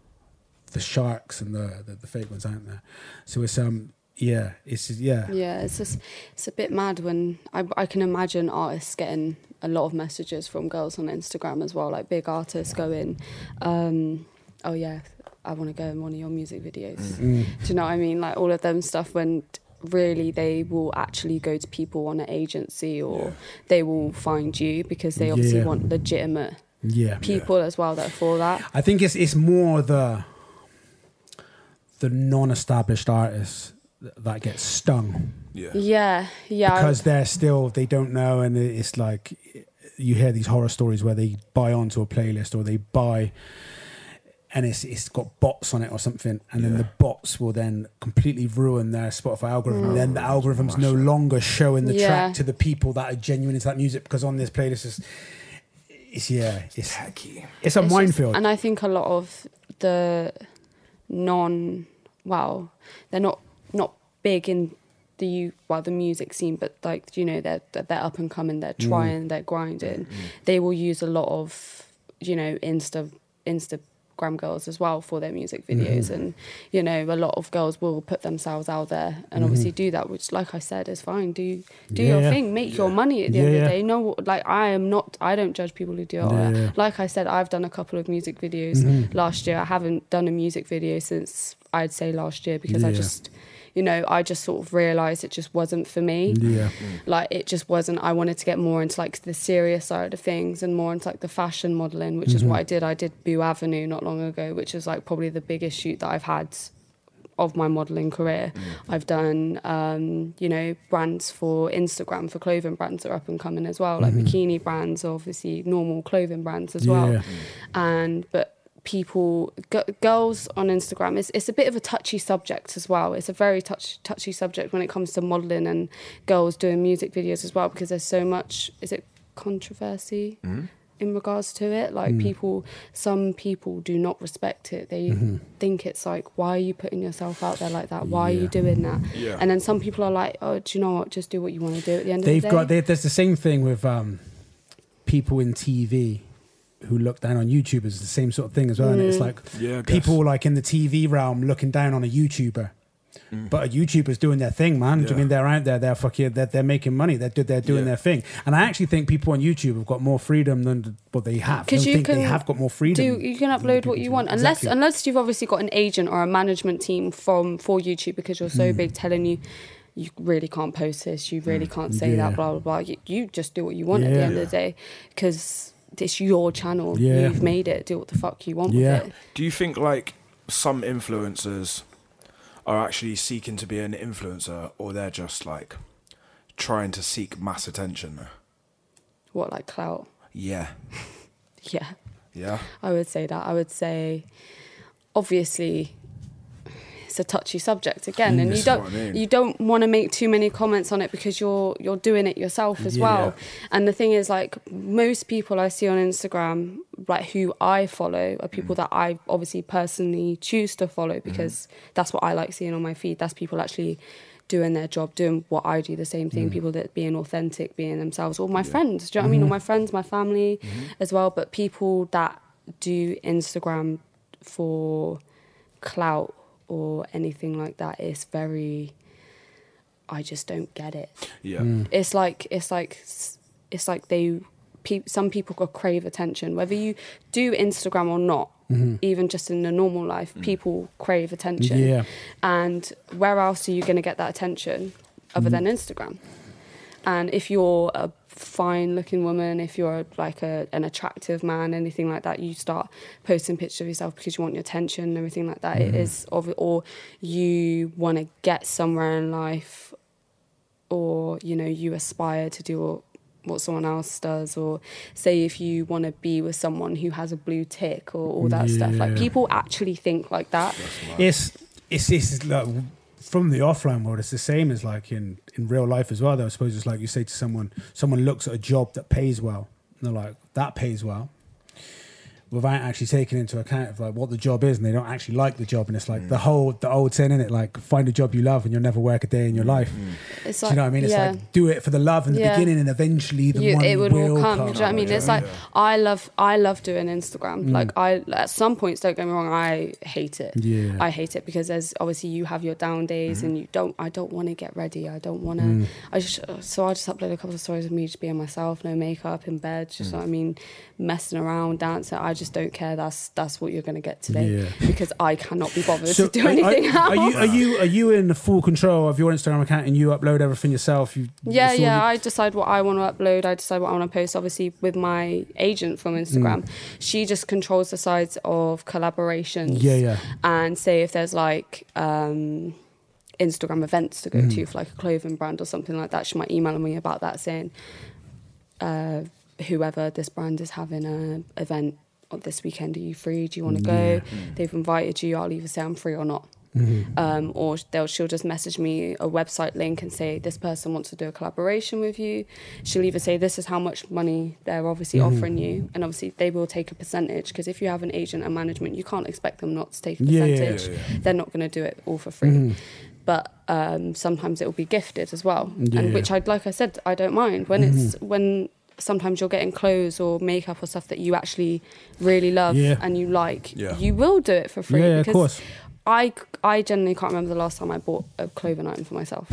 A: the sharks and the, the the fake ones out there. So it's um yeah, it's yeah.
C: Yeah, it's just it's a bit mad when I I can imagine artists getting a lot of messages from girls on Instagram as well, like big artists going, um, oh yeah, I want to go in one of your music videos.
A: Mm.
C: Do you know what I mean? Like all of them stuff when t- really they will actually go to people on an agency or
B: Yeah.
C: they will find you because they obviously
A: Yeah.
C: want legitimate
A: Yeah.
C: people as well that are for that.
A: I think it's it's more the the non-established artists that get stung
B: Yeah.
C: Yeah, yeah.
A: because they're still they don't know, and it's like you hear these horror stories where they buy onto a playlist or they buy. And it's it's got bots on it or something, and then
B: Yeah.
A: the bots will then completely ruin their Spotify algorithm.
C: Mm.
A: Then the algorithm's no
B: Mash it.
A: longer showing the
C: Yeah.
A: track to the people that are genuine into that music, because on this playlist is it's yeah it's
B: Tacky.
A: it's a
C: It's just-
A: minefield.
C: and I think a lot of the non, well, they're not not big in the U- well the music scene, but like you know they're they're up and coming, they're trying, they're grinding. They will use a lot of you know Insta Instagram girls as well for their music videos, and you know a lot of girls will put themselves out there and obviously do that, which like I said is fine. Do do
A: Yeah,
C: your
A: yeah.
C: thing, make your
B: Yeah.
C: money at the
A: Yeah,
C: end of
A: yeah.
C: the day. No, like I am not. I don't judge people who do it.
A: Yeah, yeah.
C: Like I said, I've done a couple of music videos
A: Mm-hmm.
C: last year. I haven't done a music video since I'd say last year because I
A: Yeah.
C: just, you know, I just sort of realised it just wasn't for me.
A: Yeah,
C: Like it just wasn't. I wanted to get more into like the serious side of things and more into like the fashion modelling, which is
A: Mm-hmm.
C: what I did. I did Boo Avenue not long ago, which is like probably the biggest shoot that I've had of my modelling career. I've done, um, you know, brands for Instagram, for clothing brands that are up and coming as well, like bikini brands, obviously normal clothing brands as well.
A: Yeah.
C: And but people, g- girls on Instagram, it's it's a bit of a touchy subject as well. It's a very touch touchy subject when it comes to modelling and girls doing music videos as well, because there's so much. Is it controversy? In regards to it, like people, some people do not respect it. They think it's like, why are you putting yourself out there like that? Why are
A: Yeah.
C: you doing that?
B: Yeah.
C: And then some people are like, oh, do you know what? Just do what you want to do at the end
A: they've
C: of the day.
A: got they, there's the same thing with um, people in T V who look down on YouTubers. It's the same sort of thing as well, and it's like
B: Yeah, I guess.
A: people like in the T V realm looking down on a YouTuber. But a YouTuber's doing their thing, man. Do you
B: Yeah.
A: mean they're out there? They're fucking. They're, they're making money. They're do- they're doing
B: Yeah.
A: their thing. And I actually think people on YouTube have got more freedom than what they have. I
C: Because
A: don't
C: you
A: think
C: can
A: they have got more freedom.
C: Do, you can upload what you want, unless
A: Exactly.
C: unless you've obviously got an agent or a management team from for YouTube, because you're
A: Hmm.
C: so big telling you you really can't post this, you really can't say
A: Yeah.
C: that, blah blah blah. You, you just do what you want at the
A: Yeah.
C: end of the day, because it's your channel.
A: Yeah.
C: You've made it. Do what the fuck you want
A: Yeah.
C: with it.
B: Do you think like some influencers are actually seeking to be an influencer, or they're just like trying to seek mass attention?
C: What, like clout?
B: Yeah.
C: Yeah,
B: Yeah.
C: I would say that. I would say, obviously, it's a touchy subject again, and you
B: This is
C: don't
B: what I mean.
C: you don't want to make too many comments on it because you're you're doing it yourself as
A: Yeah.
C: well. And the thing is, like most people I see on Instagram, like who I follow, are people that I obviously personally choose to follow because that's what I like seeing on my feed. That's people actually doing their job, doing what I do, the same thing. People that being authentic, being themselves, or my friends. Do you know what I mean? Or my friends, my family as well. But people that do Instagram for clout or anything like that, it's very, I just don't get it.
B: Yeah.
C: It's like it's like it's like they pe- some people could crave attention, whether you do Instagram or not. Even just in the normal life, people crave attention.
A: Yeah.
C: And where else are you going to get that attention other than Instagram? And if you're a fine-looking woman, if you're like a, an attractive man, anything like that, you start posting pictures of yourself because you want your attention and everything like that. It is, of, or you want to get somewhere in life, or you know, you aspire to do what, what someone else does, or say if you want to be with someone who has a blue tick or all that stuff. Like
A: Yeah.
C: people actually think like that.
A: It's it's it's like, from the offline world. It's the same as like in, in real life as well. Though I suppose it's like you say to someone, someone looks at a job that pays well, and they're like, that pays well, without actually taking into account of like what the job is, and they don't actually like the job. And it's like the whole the old saying, in it, like find a job you love and you'll never work a day in your life.
C: It's
A: Do
C: like,
A: you know what I mean? It's
C: yeah.
A: like do it for the love in the
C: Yeah.
A: beginning, and eventually the
C: You,
A: money
C: it would
A: will
C: all come.
A: come.
C: Do you know what I mean?
B: Yeah.
C: It's like
B: Yeah.
C: I love, I love doing Instagram.
A: Mm.
C: Like I, at some points, don't get me wrong, I hate it.
A: Yeah.
C: I hate it because there's obviously you have your down days,
B: Mm-hmm.
C: and you don't. I don't want to get ready. I don't want to.
A: Mm.
C: I just so I just upload a couple of stories of me just being myself, no makeup, in bed. Just
B: Mm.
C: what I mean, messing around, dancing. I just don't care. That's that's what you're gonna get today
A: Yeah.
C: because I cannot be bothered
A: So
C: to do
A: are-
C: anything
A: are,
C: else.
A: are you are you are you in the full control of your Instagram account and you upload everything yourself? You
C: Yeah,
A: it's all
C: yeah.
A: you-
C: I decide what I want to upload. I decide what I want to post. Obviously, with my agent from Instagram,
A: Mm.
C: she just controls the sides of collaborations.
A: yeah, yeah.
C: And say if there's like, um, Instagram events to go
A: Mm.
C: to for like a clothing brand or something like that. She might email me about that saying, uh, whoever this brand is having a event on this weekend, are you free? Do you want to go?
A: Yeah.
B: Mm.
C: They've invited you. I'll either say I'm free or not.
A: Mhm.
C: Um, or they'll she'll just message me a website link and say this person wants to do a collaboration with you. She'll either say this is how much money they're obviously
A: Mhm.
C: offering you, and obviously they will take a percentage, because if you have an agent and management, you can't expect them not to take a
A: Yeah, yeah,
C: percentage.
B: yeah, yeah.
C: They're not going to do it all for free.
A: Mhm.
C: But um, sometimes it will be gifted as well,
A: Yeah.
C: and which I like I said I don't mind when it's when sometimes you're getting clothes or makeup or stuff that you actually really love
A: Yeah.
C: and you like.
B: Yeah.
C: You will do it for free.
A: Yeah, yeah, of
C: because
A: course.
C: I, I genuinely can't remember the last time I bought a clothing item for myself.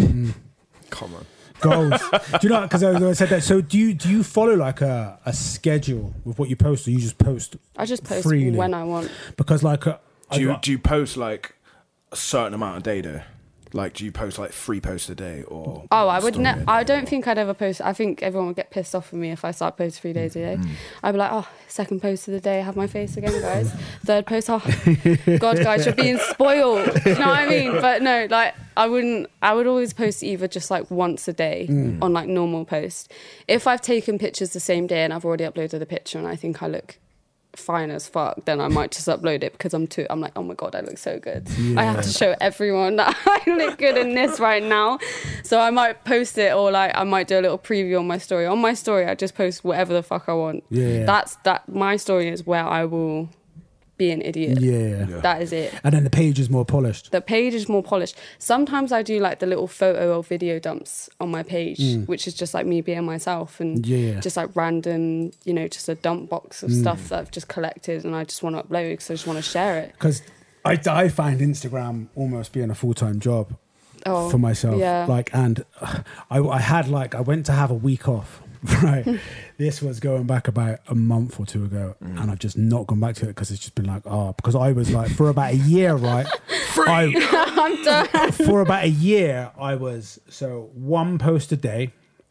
B: Come on.
A: Goals. Do you know? Because I, I said that. So do you do you follow like a, a schedule with what you post, or you just post?
C: I just post
A: Freely.
C: when I want.
A: Because like, uh,
B: Do you
A: I,
B: do you post like a certain amount a day though? Like, do you post like three posts a day or?
C: Oh, I would.
B: story
C: Ne-
B: a
C: I
B: day,
C: don't
B: or-
C: think I'd ever post. I think everyone would get pissed off with me if I start posting three days a day.
B: Mm.
C: I'd be like, oh, second post of the day, I have my face again, guys. Third post, oh, God, guys, you're being spoiled. Do you know what I mean? But no, like, I wouldn't. I would always post either just like once a day
A: Mm.
C: on like normal post. If I've taken pictures the same day and I've already uploaded the picture and I think I look fine as fuck, then I might just upload it because I'm too I'm like, oh my God, I look so good. I have to show everyone that I look good in this right now. So I might post it, or like I might do a little preview on my story. On my story I just post whatever the fuck I want.
A: Yeah.
C: That's that my story is where I will be an idiot.
A: yeah.
B: Yeah.
C: That is it.
A: And then the page is more polished.
C: The page is more polished. Sometimes I do like the little photo or video dumps on my page,
A: Mm.
C: which is just like me being myself and
A: Yeah.
C: just like random, you know, just a dump box of
A: Mm.
C: stuff that I've just collected and I just want to upload because I just want to share it.
A: Because I, I find Instagram almost being a full time job
C: Oh,
A: for myself.
C: yeah.
A: Like, and uh, I, I had like I went to have a week off. Right, this was going back about a month or two ago,
B: Mm.
A: and I've just not gone back to it because it's just been like, oh, because I was like for about a year, right? I,
C: I'm done.
A: for about a year, I was so one post a day.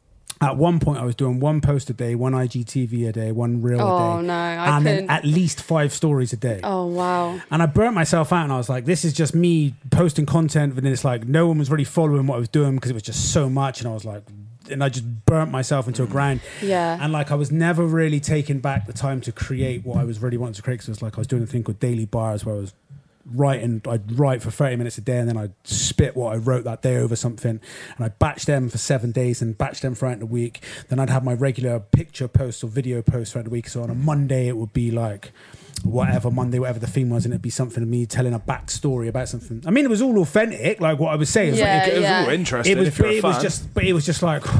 A: At one point, I was doing one post a day, one I G T V a day, one reel a
C: Oh
A: day,
C: no, I
A: and then
C: couldn't.
A: at least five stories a day.
C: Oh wow.
A: And I burnt myself out, and I was like, this is just me posting content, but then it's like no one was really following what I was doing because it was just so much, and I was like, and I just burnt myself into a grind.
C: Yeah.
A: And like I was never really taking back the time to create what I was really wanting to create, because it was like I was doing a thing called daily bars where I was writing, I'd write for thirty minutes a day, and then I'd spit what I wrote that day over something, and I'd batch them for seven days and batch them throughout the week. Then I'd have my regular picture posts or video posts throughout the week. So on a Monday it would be like whatever Monday, whatever the theme was, and it'd be something of me telling a backstory about something. I mean, it was all authentic, like what I was saying.
C: Yeah,
A: Like, it,
B: It was
C: yeah.
B: all interesting
A: it was,
B: if you're
A: but
B: a
A: it
B: fan.
A: was just, but it was just like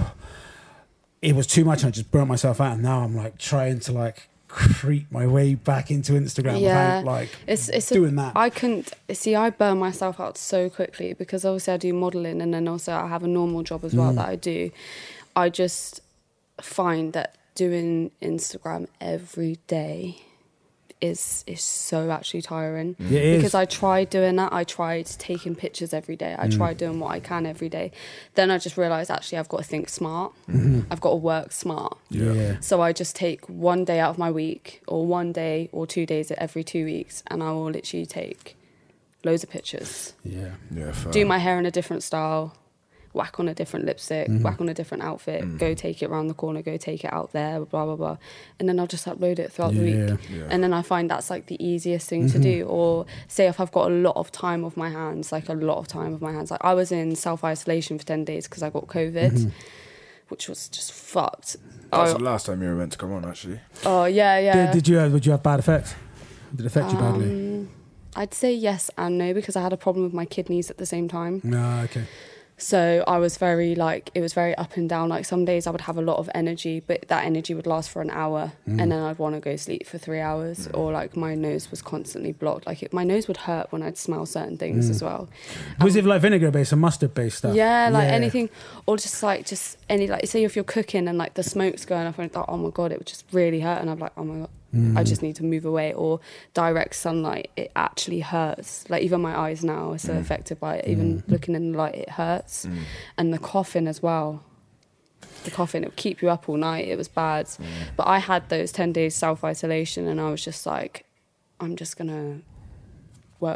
A: it was too much. And I just burnt myself out, and now I'm like trying to like creep my way back into Instagram
C: Yeah.
A: without like
C: It's it's
A: doing
C: a,
A: that.
C: I couldn't see. I burn myself out so quickly because obviously I do modelling, and then also I have a normal job as well
A: Mm.
C: that I do. I just find that doing Instagram every day is is so actually tiring.
A: Yeah, it is.
C: Because I tried doing that. I tried taking pictures every day. I
A: Mm.
C: tried doing what I can every day. Then I just realised actually I've got to think smart.
A: Mhm.
C: I've got to work smart.
A: Yeah.
B: Yeah.
C: So I just take one day out of my week, or one day or two days every two weeks, and I will literally take loads of pictures.
A: Yeah.
B: Yeah, fair.
C: Do my hair in a different style, whack on a different lipstick,
A: Mhm.
C: whack on a different outfit,
B: Mm.
C: go take it around the corner, go take it out there, blah, blah, blah. And then I'll just upload it throughout the
A: Yeah.
C: week.
B: Yeah.
C: And then I find that's like the easiest thing to
A: Mhm.
C: do. Or say if I've got a lot of time of my hands, like a lot of time of my hands. Like I was in self-isolation for ten days because I got COVID,
A: Mhm.
C: which was just fucked.
B: That's
C: Oh,
B: the last time you were meant to come on, actually.
C: oh yeah, yeah.
A: Did, did you have, did you have bad effects? Did it affect you badly?
C: Um, I'd say yes and no, because I had a problem with my kidneys at the same time.
A: No, okay.
C: So I was very like, it was very up and down. Like some days I would have a lot of energy, but that energy would last for an hour,
A: Mm.
C: and then I'd want to go sleep for three hours. Or like my nose was constantly blocked. Like it, my nose would hurt when I'd smell certain things
A: Mm.
C: as well.
A: Was it like vinegar based or mustard based stuff?
C: Yeah, like anything, or just like just any like say if you're cooking and like the smoke's going up and it's like, oh my god, it would just really hurt, and I'm like, oh my god,
A: Mm.
C: I just need to move away. Or direct sunlight, it actually hurts. Like even my eyes now are so
B: Mm.
C: affected by it. Even
A: Mm.
C: looking in the light, it hurts.
B: Mm.
C: And the coughing as well. The coughing, it would keep you up all night. It was bad.
B: Mm.
C: But I had those ten days self isolation, and I was just like, I'm just gonna work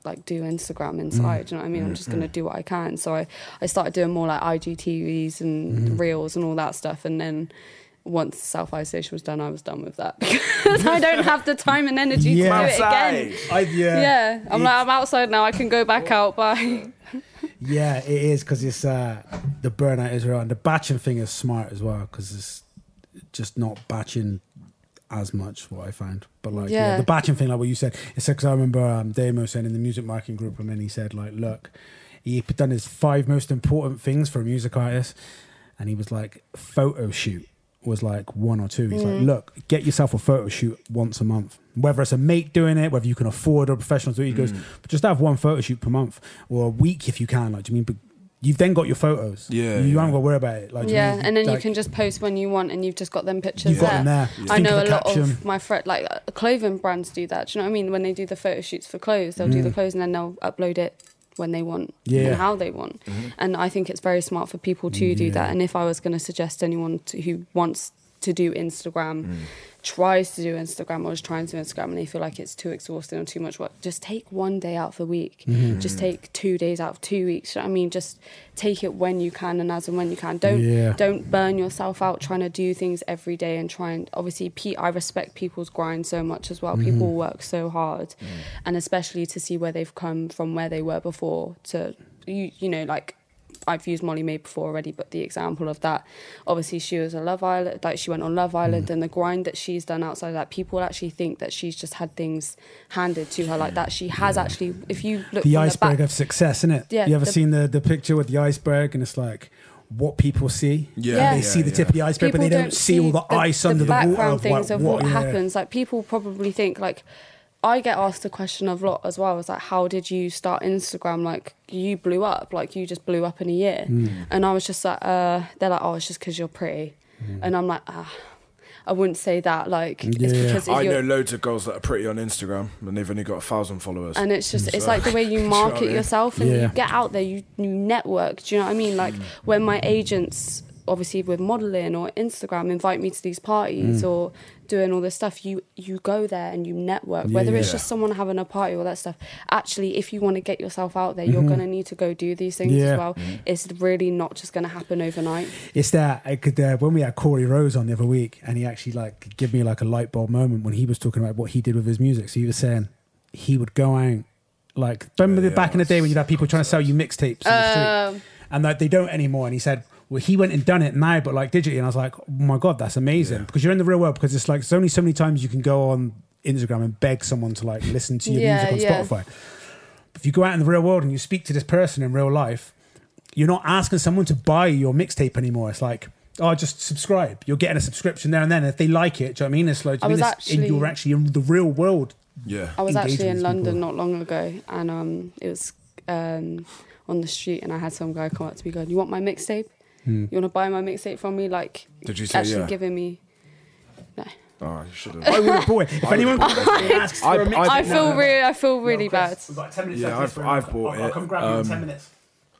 C: like do Instagram inside. Mm. Do you know what I mean? Mm. I'm just gonna do what I can. So I, I started doing more like I G T Vs and mm. reels and all that stuff. And then once self isolation was done, I was done with that because I don't have the time and energy yeah. to do it again.
A: I, yeah,
C: yeah. I'm like I'm outside now. I can go back out. Bye.
A: Yeah, it is because it's uh, the burnout is real, and the batching thing is smart as well because it's just not batching as much. What I found, but like yeah, yeah the batching thing, like what you said, it's because I remember um, Damo saying in the music marketing group, and then he said like, look, he done his five most important things for a music artist, and he was like, photo shoot was like one or two. He's mm. like, look, get yourself a photo shoot once a month. Whether it's a mate doing it, whether you can afford a professional to do it, he goes, mm. but just have one photo shoot per month or a week if you can. Like, do you mean? But you've then got your photos.
B: Yeah,
A: you
B: yeah.
A: haven't got to worry about it. Like,
C: yeah,
A: you mean,
C: and then
A: like,
C: you can just post when you want, and you've just got them pictures.
A: You've got them there.
C: Yeah. I know a lot caption. of my friends, like uh, clothing brands, do that. Do you know what I mean? When they do the photo shoots for clothes, they'll mm. do the clothes and then they'll upload it when they want yeah. and how they want. Mm-hmm. And I think it's very smart for people to yeah. do that. And if I was going to suggest anyone to, who wants to do Instagram, mm. tries to do Instagram or is trying to do Instagram and they feel like it's too exhausting or too much work, just take one day out of the week. Mm. Just take two days out of two weeks. I mean, just take it when you can and as and when you can. Don't yeah. don't burn yourself out trying to do things every day and try and obviously I respect people's grind so much as well. Mm. People work so hard mm. and especially to see where they've come from where they were before to you you know like I've used Molly May before already, but the example of that, obviously she was a Love Island, like she went on Love Island mm. and the grind that she's done outside of that, people actually think that she's just had things handed to her like that. She has yeah. actually, if you look
A: the
C: from
A: iceberg
C: the back,
A: of success, isn't it? Yeah, you ever the, seen the, the picture with the iceberg and it's like what people see?
B: Yeah.
A: yeah. They
B: yeah,
A: see the
B: yeah.
A: tip of the iceberg, people but they don't, don't see all the, the ice
C: the
A: under the water. The
C: background things
A: what,
C: of
A: what,
C: what
A: yeah.
C: happens. Like people probably think like, I get asked the question a lot as well. It's like, how did you start Instagram? Like, you blew up. Like, you just blew up in a year. Mm. And I was just like, uh, they're like, oh, it's just because you're pretty. Mm. And I'm like, ah, I wouldn't say that. Like, yeah. it's because
B: I know loads of girls that are pretty on Instagram and they've only got a thousand followers.
C: And it's just, so. It's like the way you market you know yourself and
A: yeah.
C: you get out there, you, you network. Do you know what I mean? Like, mm. when my agents, obviously with modelling or Instagram, invite me to these parties mm. or doing all this stuff, you you go there and you network, yeah, whether it's yeah. just someone having a party or that stuff. Actually, if you want to get yourself out there, mm-hmm. you're going to need to go do these things yeah. as well. Mm-hmm. It's really not just going to happen overnight.
A: It's that I could uh, when we had Corey Rose on the other week and he actually like gave me like a light bulb moment when he was talking about what he did with his music. So he was saying he would go out, like remember yeah, back in the day when you'd have people trying to sell you mixtapes on the
C: um,
A: street and like they don't anymore, and he said, well, he went and done it now, but like digitally. And I was like, oh my God, that's amazing. Yeah. Because you're in the real world, because it's like, there's only so many times you can go on Instagram and beg someone to like listen to your
C: yeah,
A: music on
C: yeah.
A: Spotify. If you go out in the real world and you speak to this person in real life, you're not asking someone to buy your mixtape anymore. It's like, oh, just subscribe. You're getting a subscription there and then. If they like it, do you know what I mean? It's like, I, I mean,
C: was actually,
A: you're actually in the real world.
B: Yeah.
C: I was actually in London
A: people.
C: not long ago, and um, it was um, on the street, and I had some guy come up to me going, you want my mixtape? Hmm. You want to buy my mixtape from me? Like,
B: did you say
C: actually
B: yeah?
C: giving me? No.
B: Oh, you should have.
A: I would have bought it. If anyone asks for a mixtape,
C: I feel
A: no, no,
C: really, I feel really
A: no,
C: bad.
A: We've got ten minutes
B: yeah,
A: left
B: I've, I've bought
A: I'll,
B: it.
A: I'll come grab
B: um,
A: you in ten minutes.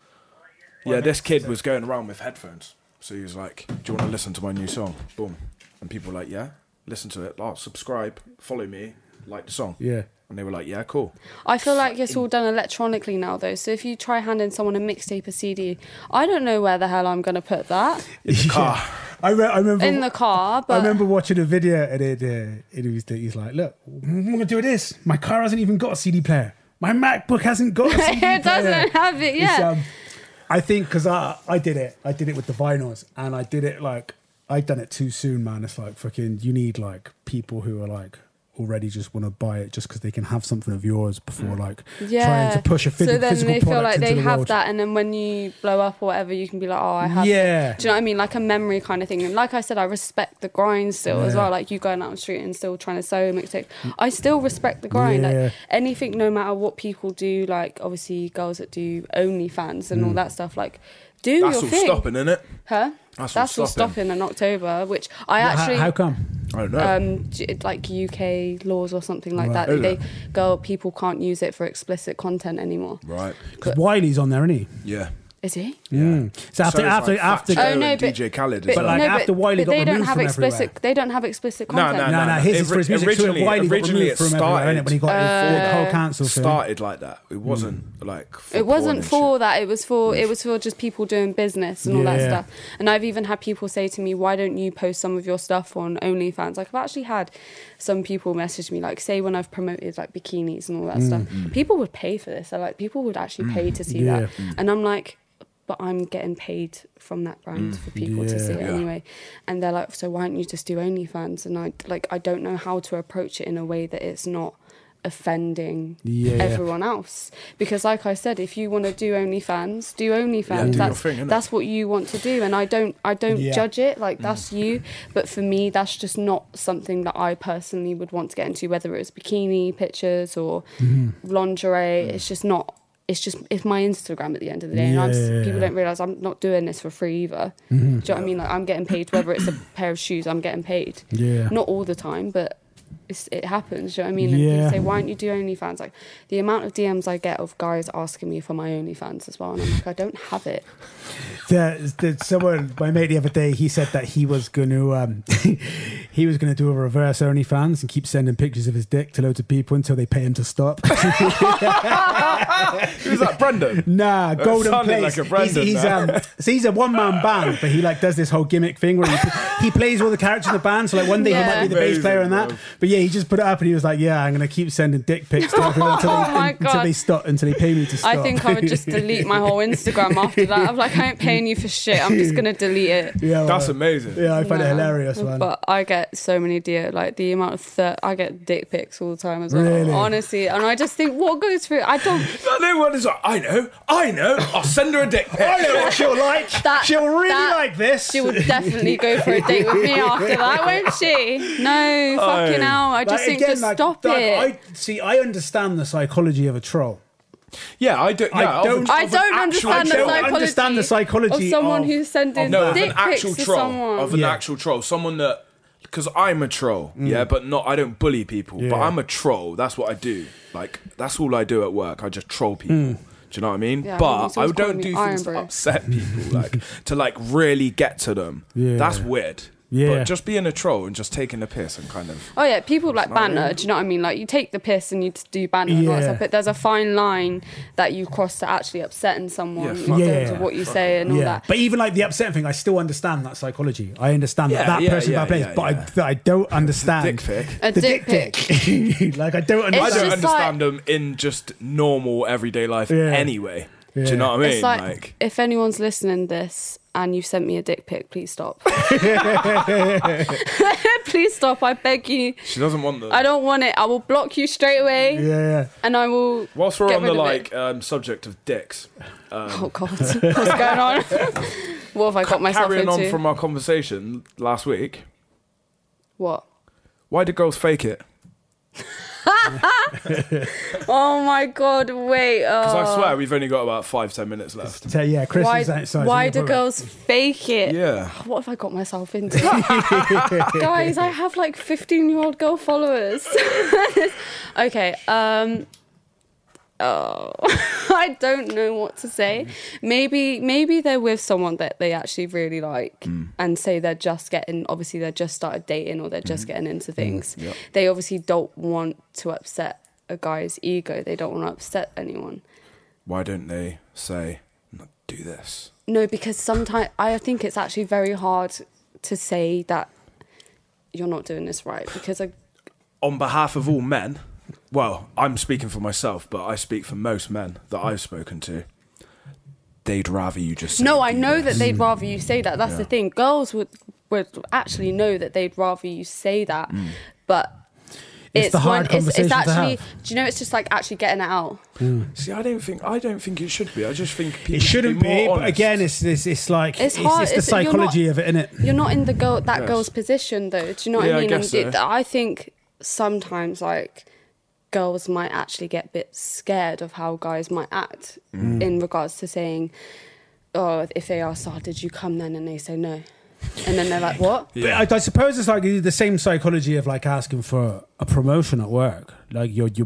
B: Yeah, this kid was going around with headphones, so he was like, "Do you want to listen to my new song?" Boom, and people were like, "Yeah, listen to it. Oh, subscribe, follow me, like the song."
A: Yeah.
B: And they were like, yeah, cool.
C: I feel like it's all done electronically now, though. So if you try handing someone a mixtape, a C D, I don't know where the hell I'm going to put that.
B: In the car.
A: Yeah. I, re- I remember
C: in the car. But
A: I remember watching a video and it, uh, it was he's like, look, I'm going to do this. My car hasn't even got a C D player. My MacBook hasn't got a C D player.
C: It doesn't have it yet.
A: Um, I think because I, I did it. I did it with the vinyls and I did it like, I'd done it too soon, man. It's like fucking, you need like people who are like, already just want to buy it just because they can have something of yours before like
C: yeah.
A: trying to push a phys-
C: so then
A: physical
C: they feel
A: product
C: like
A: into
C: they
A: the
C: have
A: world.
C: that, and then when you blow up or whatever you can be like, oh, I have
A: yeah
C: it. Do you know what I mean? Like a memory kind of thing. And like I said, I respect the grind still
A: yeah.
C: as well. Like you going out on the street and still trying to sell your mixtape, I still respect the grind.
A: yeah.
C: Like anything, no matter what people do, like obviously girls that do OnlyFans and mm. all that stuff, like do
B: That's
C: your
B: all
C: thing.
B: stopping, isn't it?
C: Huh?
B: That's,
C: That's all stopping in October, which I
A: well,
C: actually...
A: How, how come?
B: I don't know.
C: Um, like U K laws or something like
A: right.
C: that.
B: Oh,
C: they
B: yeah.
C: go, people can't use it for explicit content anymore.
B: Right.
A: Because Wiley's on there, isn't he?
B: Yeah.
C: Is he?
A: Yeah. Mm. So after
B: So it's
A: after
B: like
A: after.
B: Fat Joe
C: Oh, no,
B: and
C: but-
B: D J Khaled.
C: But,
B: Is
A: But,
B: like,
A: like,
C: no,
A: after
C: but,
A: Wiley
C: but
A: got
C: they don't
A: removed
C: have
A: from
C: explicit.
A: everywhere.
C: They don't have explicit
B: No,
C: content.
B: no,
A: No, no,
B: no.
A: his is for his music. So
B: Originally-
A: Wiley got
B: originally
A: removed
B: it
A: from everywhere,
B: started-
A: innit, when he got
C: Uh,
A: his whole cancel thing.
B: started like that. It wasn't like. For
C: It
B: porn
C: wasn't
B: and
C: for
B: shit.
C: that. It was for it was for just people doing business and all that
A: Yeah.
C: stuff. And I've even had people say to me, "Why don't you post some of your stuff on OnlyFans?" Like I've actually had some people message me, like say when I've promoted like bikinis and all that stuff, people would pay for this. So like people would actually pay to see
A: Yeah.
C: that, and I'm like, but I'm getting paid from that brand for people to see it
A: Yeah.
C: anyway. And they're like, so why don't you just do OnlyFans? And I like I don't know how to approach it in a way that it's not offending
A: Yeah.
C: everyone else. Because like I said, if you want to do OnlyFans, do OnlyFans.
B: Yeah, do your
C: that's
B: thing, innit?
C: that's what you want to do. And I don't I don't
A: Yeah.
C: judge it. Like that's you. But for me, that's just not something that I personally would want to get into, whether it's bikini pictures or lingerie. It's just not it's just it's my Instagram at the end of the day. And I'm,
A: Yeah.
C: s- people don't realise I'm not doing this for free either. Do you know what I mean? Like I'm getting paid, whether it's a pair of shoes, I'm getting paid.
A: Yeah.
C: Not all the time, but it's, it happens. Do you know what I mean? And
A: Yeah.
C: people say, why don't you do OnlyFans? Like the amount of D Ms I get of guys asking me for my OnlyFans as well, and I'm like, I don't have it.
A: There's, there's someone, my mate the other day, he said that he was going to um, he was going to do a reverse OnlyFans and keep sending pictures of his dick to loads of people until they pay him to stop.
B: Who's that, Brendan?
A: Nah, Golden
B: sounded
A: Place.
B: like a Brendan
A: he's, he's,
B: now.
A: um, so he's a one man band, but he like does this whole gimmick thing where he, he plays all the characters in the band. So like one day he
C: Yeah.
A: might be the bass
B: Amazing,
A: player in that.
B: bro.
A: But yeah, he just put it up and he was like, "Yeah, I'm going to keep sending dick pics to everyone until,
C: Oh
A: they,
C: my
A: until
C: God.
A: they stop, until they pay me to stop."
C: I think I would just delete my whole Instagram after that. I'm like, I ain't paying you for shit. I'm just gonna delete it.
A: yeah, well,
B: That's amazing.
A: Yeah, I find it
C: Yeah.
A: hilarious, man.
C: But I get so many dear like the amount of thir- I get dick pics all the time as well.
A: Really?
C: Honestly, and I just think what goes through. I don't.
B: I know what is. I know. I know. I'll send her a dick pic.
A: I know what she'll like.
C: That-
A: she'll really
C: that-
A: like this.
C: She would definitely go for a date with me after that, won't she? No, fucking hell. I just
A: Like,
C: think
A: again,
C: just
A: like,
C: stop
A: like,
C: it.
A: I see. I understand the psychology of a troll.
B: Yeah, I don't. Yeah,
A: I don't-
B: of-
C: I
B: of an
C: don't
B: actual
C: understand the
B: troll.
A: I don't
C: psychology.
A: understand the psychology
C: of someone
A: of-
C: who's sending
B: No, of
C: dick
B: an actual
C: pics to
B: troll.
C: someone.
B: Of an
A: Yeah.
B: actual troll. Someone that. Because I'm a troll, yeah, but not. I don't bully people,
A: Yeah.
B: but I'm a troll. That's what I do. Like that's all I do at work. I just troll people.
A: Mm.
B: Do you know what I mean?
C: Yeah,
B: but
C: he's
B: I
C: always
B: don't
C: calling
B: do
C: me
B: things
C: Iron
B: to
C: Bro.
B: upset people, like to like really get to them.
A: Yeah.
B: That's weird.
A: Yeah.
B: But just being a troll and just taking the piss and kind of.
C: Oh yeah, people like
B: Know what I
C: banter.
B: mean?
C: Do you know what I mean? Like you take the piss and you t- do banter and all that
A: Yeah.
C: stuff, but there's a fine line that you cross to actually upsetting someone
B: Yeah,
C: in
B: fuck
C: terms
A: Yeah.
C: of what you say and all
A: Yeah,
C: that.
A: but even like the upsetting thing, I still understand that psychology. I understand that
B: Yeah,
A: that
B: yeah,
A: person
B: yeah,
A: that plays,
B: yeah,
A: but
B: yeah.
A: I, that I don't understand
B: Dick pic.
C: A
A: the
C: dick
A: dick pic. Like I don't
B: I
A: understand.
C: It's
B: don't
C: just
B: understand them in just normal everyday life
A: Yeah.
B: anyway. Do
A: Yeah.
B: you know what I mean?
C: It's like, if anyone's listening to this and you sent me a dick pic, please stop. Please stop. I beg you.
B: she doesn't want the.
C: I don't want it. I will block you straight away,
A: yeah, yeah.
C: and I will.
B: Whilst we're
C: get
B: on the
C: rid of
B: like
C: it.
B: um, subject of dicks, um,
C: Oh God, what's going on? What have I got myself
B: carrying
C: into?
B: on from our conversation last week,
C: What?
B: why do girls fake it?
C: Oh my God! Wait.
B: Because
C: Oh.
B: I swear we've only got about five ten minutes left.
A: So yeah, Chris
C: Why,
A: is outside.
C: why
A: so
C: do
A: yeah,
C: girls fake it?
B: Yeah.
C: What have I got myself into? Guys, I have like fifteen year old girl followers. Okay. Um. Oh, I don't know what to say. Maybe, maybe they're with someone that they actually really like,
B: Mm.
C: and say they're just getting. Obviously, they're just started dating, or they're just
B: Mm.
C: getting into things.
B: Yep.
C: They obviously don't want to upset a guy's ego. They don't want to upset anyone.
B: Why don't they say, "No, do this"?
C: No, because sometimes I think it's actually very hard to say that you're not doing this right, because I,
B: On behalf of all men, well, I'm speaking for myself, but I speak for most men that I've spoken to. They'd rather you just say,
C: no, I
B: "Do
C: know
B: this."
C: that they'd rather you say that. That's the
B: Yeah.
C: thing. Girls would would actually know that they'd rather you say that,
B: Mm.
C: but
A: It's the hard
C: when, it's,
A: conversation
C: it's
A: to
C: actually.
A: have.
C: Do you know? It's just like actually getting it out.
B: See, I don't think I don't think it should be. I just think people
A: It shouldn't
B: should be,
A: be,
B: more
A: but
B: honest.
A: again, it's it's, it's like
C: It's
A: it's,
C: hard,
A: it's the
C: it's- you're
A: psychology
C: not-
A: of it, innit?
C: You're not in the girl that
B: Yes.
C: girl's position though. Do you know what
B: Yeah,
C: I
B: I
C: mean?
B: guess
C: And it-
B: so.
C: I think sometimes like girls might actually get a bit scared of how guys might act
B: Mm.
C: in regards to saying, "Oh, if they ask, oh, did you come then?" and they say no, and then they're like, "What?"
B: Yeah.
A: But I, I suppose it's like the same psychology of like asking for a promotion at work. Like you're you you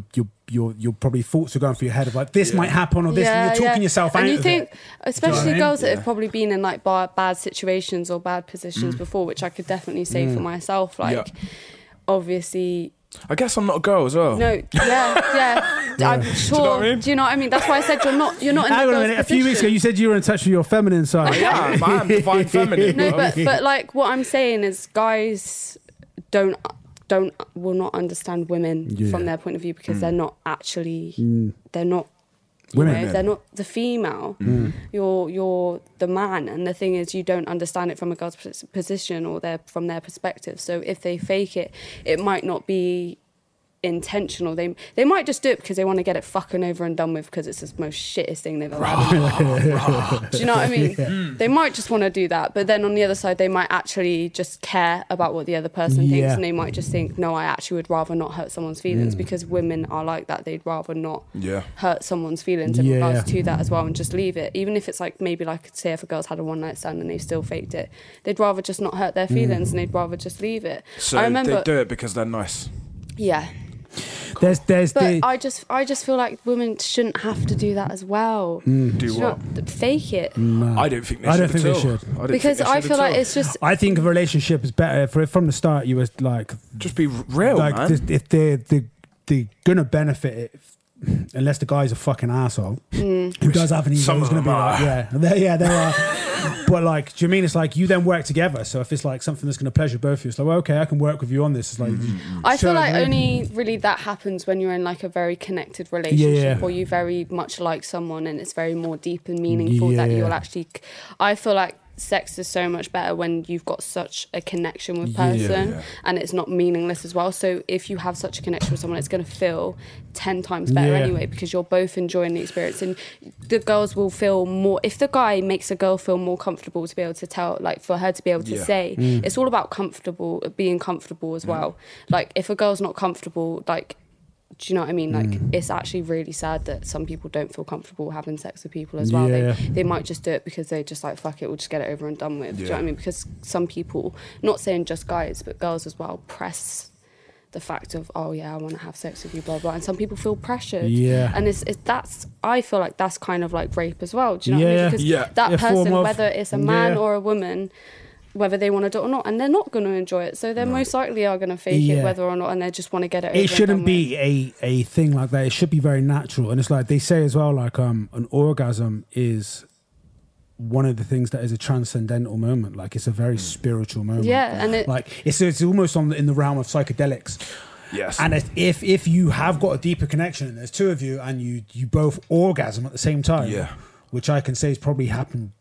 A: your your probably thoughts are going through your head of like this
B: Yeah.
A: might happen or this,
C: Yeah,
A: and you're talking
C: yeah.
A: yourself
C: and
A: out
C: you
A: of
C: think,
A: it.
C: especially
A: what I mean?
C: girls that
B: Yeah.
C: have probably been in like ba- bad situations or bad positions before, which I could definitely say
A: Mm.
C: for myself. Like,
B: Yeah.
C: obviously,
B: I guess I'm not a girl as well.
C: no, yeah, yeah. I'm sure.
B: know what I mean?
C: Do you know what I mean? That's why I said you're not. You're not in
A: Hang
C: the
A: on a
C: girl's
A: minute. A few weeks ago,
C: position.
A: you said you were in touch with your feminine side.
B: Yeah, man, divine feminine.
C: No,
B: bro.
C: but but like what I'm saying is, guys don't don't will not understand women
A: Yeah.
C: from their point of view because they're not actually
A: Mm.
C: they're not you
A: Women.
C: know, they're not the female.
A: Mm.
C: You're you're the man, and the thing is, you don't understand it from a girl's pos- position or their from their perspective. So if they fake it, it might not be intentional. They they might just do it because they want to get it fucking over and done with because it's the most shittest thing they've ever had. Do you know what I mean?
A: Yeah.
C: They might just want to do that, but then on the other side, they might actually just care about what the other person thinks,
A: Yeah.
C: and they might just think, no, I actually would rather not hurt someone's feelings because women are like that. They'd rather not
B: Yeah.
C: hurt someone's feelings in
A: Yeah.
C: regards to that as well and just leave it. Even if it's like maybe like say if a girl's had a one night stand and they've still faked it, they'd rather just not hurt their feelings and they'd rather just leave it.
B: So
C: I remember,
B: they do it because they're nice.
C: yeah.
A: There's, there's
C: But
A: the.
C: I just, I just feel like women shouldn't have to do that as well.
B: Do
C: Do you know-
B: what?
C: fake it.
A: No.
B: I don't think they
A: I
B: should.
A: don't think
B: at
A: they
B: all.
A: should.
B: I don't
C: Because
B: think they
C: I
B: should
C: feel
B: at
C: like
B: all.
C: it's just
A: I think a relationship is better for from the start. You was like,
B: just be real,
A: like
B: man.
A: this, if they they they're gonna benefit it, unless the guy's a fucking asshole
C: Mm.
A: who does have an ego.
B: Some
A: Who's
B: of
A: gonna be
B: them
A: like,
B: are.
A: yeah, there, yeah, there are. But like, do you mean it's like you then work together? So if it's like something that's gonna pleasure both of you, it's like, well, okay, I can work with you on this. It's like,
C: I feel
A: So,
C: like
A: yeah.
C: only really that happens when you're in like a very connected relationship
A: Yeah.
C: or you very much like someone and it's very more deep and meaningful that
A: Yeah.
C: you'll actually. I feel like sex is so much better when you've got such a connection with
A: Yeah.
C: person
B: Yeah.
C: and it's not meaningless as well. So if you have such a connection with someone, it's going to feel ten times better
A: Yeah.
C: anyway because you're both enjoying the experience and the girls will feel more. If the guy makes a girl feel more comfortable to be able to tell, like for her to be able to
B: Yeah.
C: say,
A: Mm.
C: it's all about comfortable, being comfortable as well. Like if a girl's not comfortable, like, do you know what I mean? Like,
A: Mm.
C: it's actually really sad that some people don't feel comfortable having sex with people as well.
A: Yeah.
C: They, they might just do it because they just like, fuck it, we'll just get it over and done with. Do you know
B: Yeah.
C: what I mean? Because some people, not saying just guys, but girls as well, press the fact of, oh yeah, I want to have sex with you, blah, blah. And some people feel pressured.
A: Yeah.
C: And it's, it's that's, I feel like that's kind of like rape as well. Do you know what I
A: Yeah.
C: mean? Because
B: Yeah.
C: that
A: A form
C: person,
A: of-
C: whether it's a man
A: yeah.
C: or a woman, whether they want to do it or not, and they're not going to enjoy it. So they
B: No.
C: most likely are going to fake
A: Yeah.
C: it, whether or not, and they just want to get it over
A: it
C: and
A: shouldn't
C: done
A: be a, a thing like that. It should be very natural. And it's like they say as well, like um, an orgasm is one of the things that is a transcendental moment. Like it's a very spiritual moment.
C: with. Yeah, and it,
A: Like it's it's almost on the, in the realm of psychedelics.
B: Yes.
A: And if, if if you have got a deeper connection and there's two of you and you you both orgasm at the same time,
B: Yeah.
A: which I can say has probably happened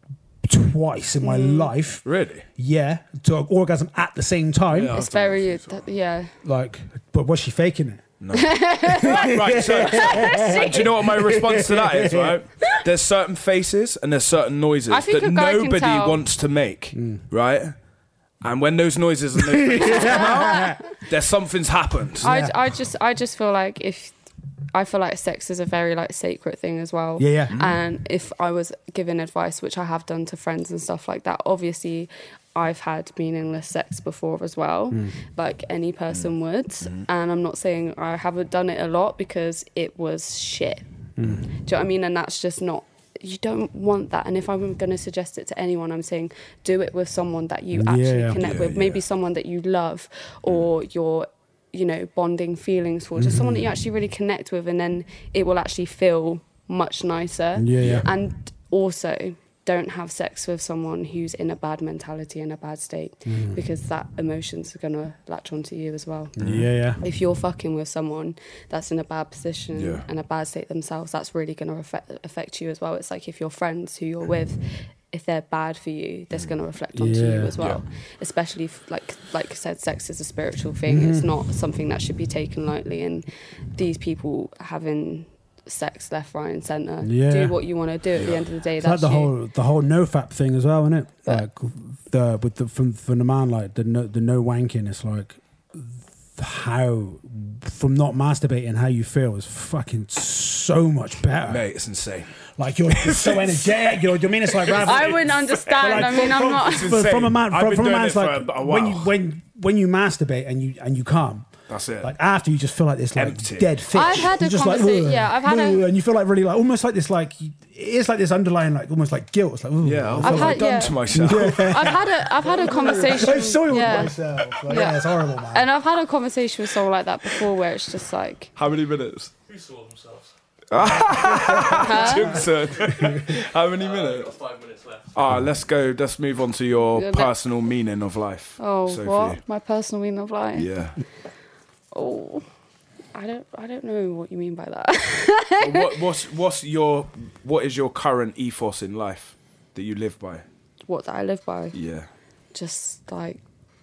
A: twice in my
C: Mm.
A: life.
B: Really?
A: Yeah, to orgasm at the same time.
B: Yeah.
C: it's
B: I thought
C: very,
B: it was-
C: that- yeah.
A: Like, but was she faking it?
B: No. right, right, so, so- do you know what my response to that is, right? There's certain faces and there's certain noises
C: I think
B: that
C: a guy can
B: nobody
C: tell.
B: wants to make, right? And when those noises and those faces come out, there's something's happened.
A: Yeah.
C: I, I just, I just feel like if, I feel like sex is a very like sacred thing as well.
A: Yeah, yeah.
B: Mm.
C: And if I was given advice, which I have done to friends and stuff like that, obviously I've had meaningless sex before as well,
A: Mm.
C: like any person would.
B: Mm.
C: And I'm not saying I haven't done it a lot because it was shit.
A: Mm.
C: Do you know what I mean? And that's just not, you don't want that. And if I'm going to suggest it to anyone, I'm saying do it with someone that you actually
A: Yeah.
C: connect
B: Yeah,
C: with, maybe
B: yeah.
C: someone that you love or you're, you know, bonding feelings for, just someone that you actually really connect with, and then it will actually feel much nicer.
A: Yeah, yeah.
C: And also, don't have sex with someone who's in a bad mentality and a bad state,
A: Mm.
C: because that emotions are gonna latch onto you as well.
A: Yeah, yeah.
C: If you're fucking with someone that's in a bad position
B: Yeah.
C: and a bad state themselves, that's really gonna affect affect you as well. It's like if your friends who you're with, if they're bad for you, that's going to reflect onto you
A: Yeah.
C: as well.
B: Yeah.
C: Especially if, like like I said, sex is a spiritual thing.
A: Mm-hmm.
C: It's not something that should be taken lightly. And these people having sex left, right, and centre,
A: Yeah.
C: do what you want to do. At the end of the day,
A: It's like
C: that's
A: the
C: you.
A: whole the whole no fap thing as well, isn't it?
C: But-
A: Like the with the from from the man, like the no the no wanking. It's like how from not masturbating, how you feel is fucking so much better.
B: Mate, it's insane.
A: Like you're so energetic. You're, you mean it's like rather.
C: I wouldn't understand.
A: Like,
C: I mean, I'm not.
B: It's
A: from,
B: insane.
A: from a man,
B: I've
A: from,
B: been
A: from a
B: doing
A: man's
B: it for
A: like
B: a- a
A: when you
B: while.
A: when when you masturbate and you and you come,
B: That's it.
A: Like after you just feel like this like
B: Empty.
A: dead fish.
C: I've had
A: You're
C: a
A: just like,
C: conversation.
A: "Ugh,
C: Yeah, I've had
A: ugh,"
C: a.
A: and you feel like really like almost like this like it's like this underlying like almost like guilt. It's like "Ooh,
B: Yeah,
A: I
B: what
A: feel
B: have
C: I've
B: I
C: had-
B: done
C: yeah.
B: to myself?
C: I've had a. I've had a conversation.
A: I've soiled
C: yeah.
A: myself. Like,
C: Yeah.
A: yeah, it's horrible, man.
C: And I've had a conversation with someone like that before, where it's just like,
B: How many minutes?
D: Who saw themselves?
B: Jimson. How many
D: Got
B: minutes?
D: five minutes left.
B: Ah, let's go. Let's move on to your
C: Yeah, that-
B: personal meaning of life.
C: oh,
B: Sophie.
C: what? My personal meaning of life.
B: Yeah.
C: Oh, I don't. I don't know what you mean by that.
B: what, what's what's your what is your current ethos in life that you live by?
C: What that I live by.
B: Yeah.
C: Just like,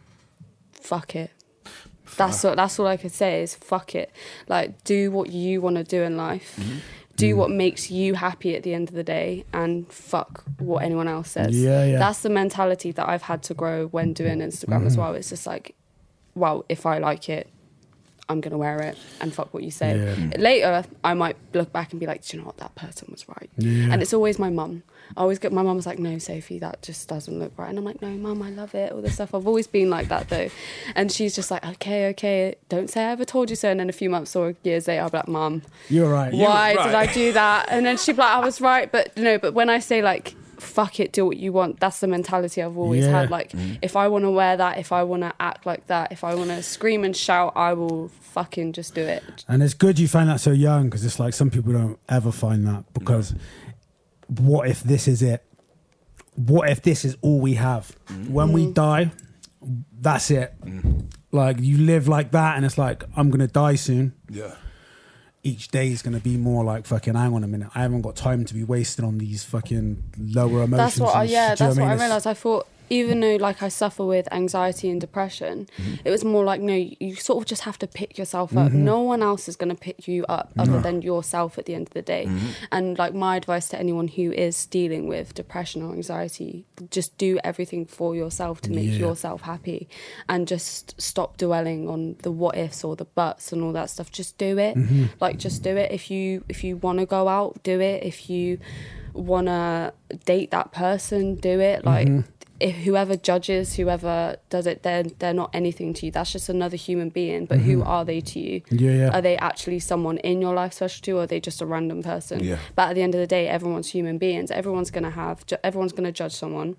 C: fuck it. That's what. That's all I could say is fuck it. Like, do what you want to do in life.
B: Mm-hmm.
C: Do what makes you happy at the end of the day, and fuck what anyone else says.
A: Yeah, yeah.
C: That's the mentality that I've had to grow when doing Instagram
A: Mm-hmm.
C: as well. It's just like, well, if I like it, I'm gonna wear it, and fuck what you say.
A: Yeah.
C: Later, I might look back and be like, do you know what, that person was right.
A: Yeah.
C: And it's always my mum. I always get my mum was like, no, Sophie, that just doesn't look right. And I'm like, no, mum, I love it. All this stuff. I've always been like that though. And she's just like, okay, okay, don't say I ever told you so. And then a few months or years later, I'll be like, mum,
A: You're right.
B: You-
C: why
B: right.
C: did I do that? And then she'd be like, I was right. But no, but when I say like, fuck it, do what you want, that's the mentality I've always
A: Yeah.
C: had. Like, if I want to wear that, if I want to act like that, if I want to scream and shout, I will fucking just do it.
A: And it's good you find that so young because it's like some people don't ever find that because what if this is it? What if this is all we have? When we die, that's it. Like you live like that and it's like, I'm going to die soon.
B: Yeah.
A: Each day is going to be more like fucking, hang on a minute. I haven't got time to be wasted on these fucking lower emotions.
C: That's what I,
A: and-
C: yeah,
A: do you know
C: that's what I
A: mean? It's-
C: realised. I thought, even though like I suffer with anxiety and depression, it was more like, no, you sort of just have to pick yourself up. No one else is going to pick you up other than yourself at the end of the day. And like my advice to anyone who is dealing with depression or anxiety, just do everything for yourself to make
A: Yeah.
C: yourself happy, and just stop dwelling on the what ifs or the buts and all that stuff. Just do it. Like just do it. If you if you want to go out, do it. If you want to date that person, do it. Like if whoever judges, whoever does it, they're, they're not anything to you. That's just another human being. But who are they to you?
A: Yeah, yeah.
C: Are they actually someone in your life special to, or are they just a random person?
B: Yeah.
C: But at the end of the day, everyone's human beings. Everyone's going to have, ju- everyone's going to judge someone.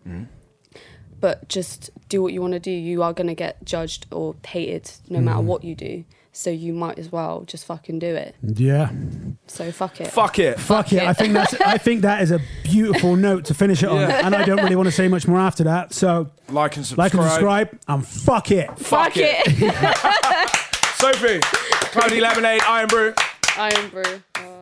C: But just do what you want to do. You are going to get judged or hated no matter what you do. So you might as well just fucking do it.
A: Yeah.
C: So fuck it.
B: Fuck it.
A: Fuck it.
C: it.
A: I think that's I think that is a beautiful note to finish it on.
B: Yeah.
A: And I don't really want to say much more after that. So
B: Like and subscribe.
A: like and subscribe and fuck it.
C: Fuck,
B: Fuck it.
C: it.
B: Sophie. Cloudy Lemonade, Iron Brew.
C: I am Brew. Oh.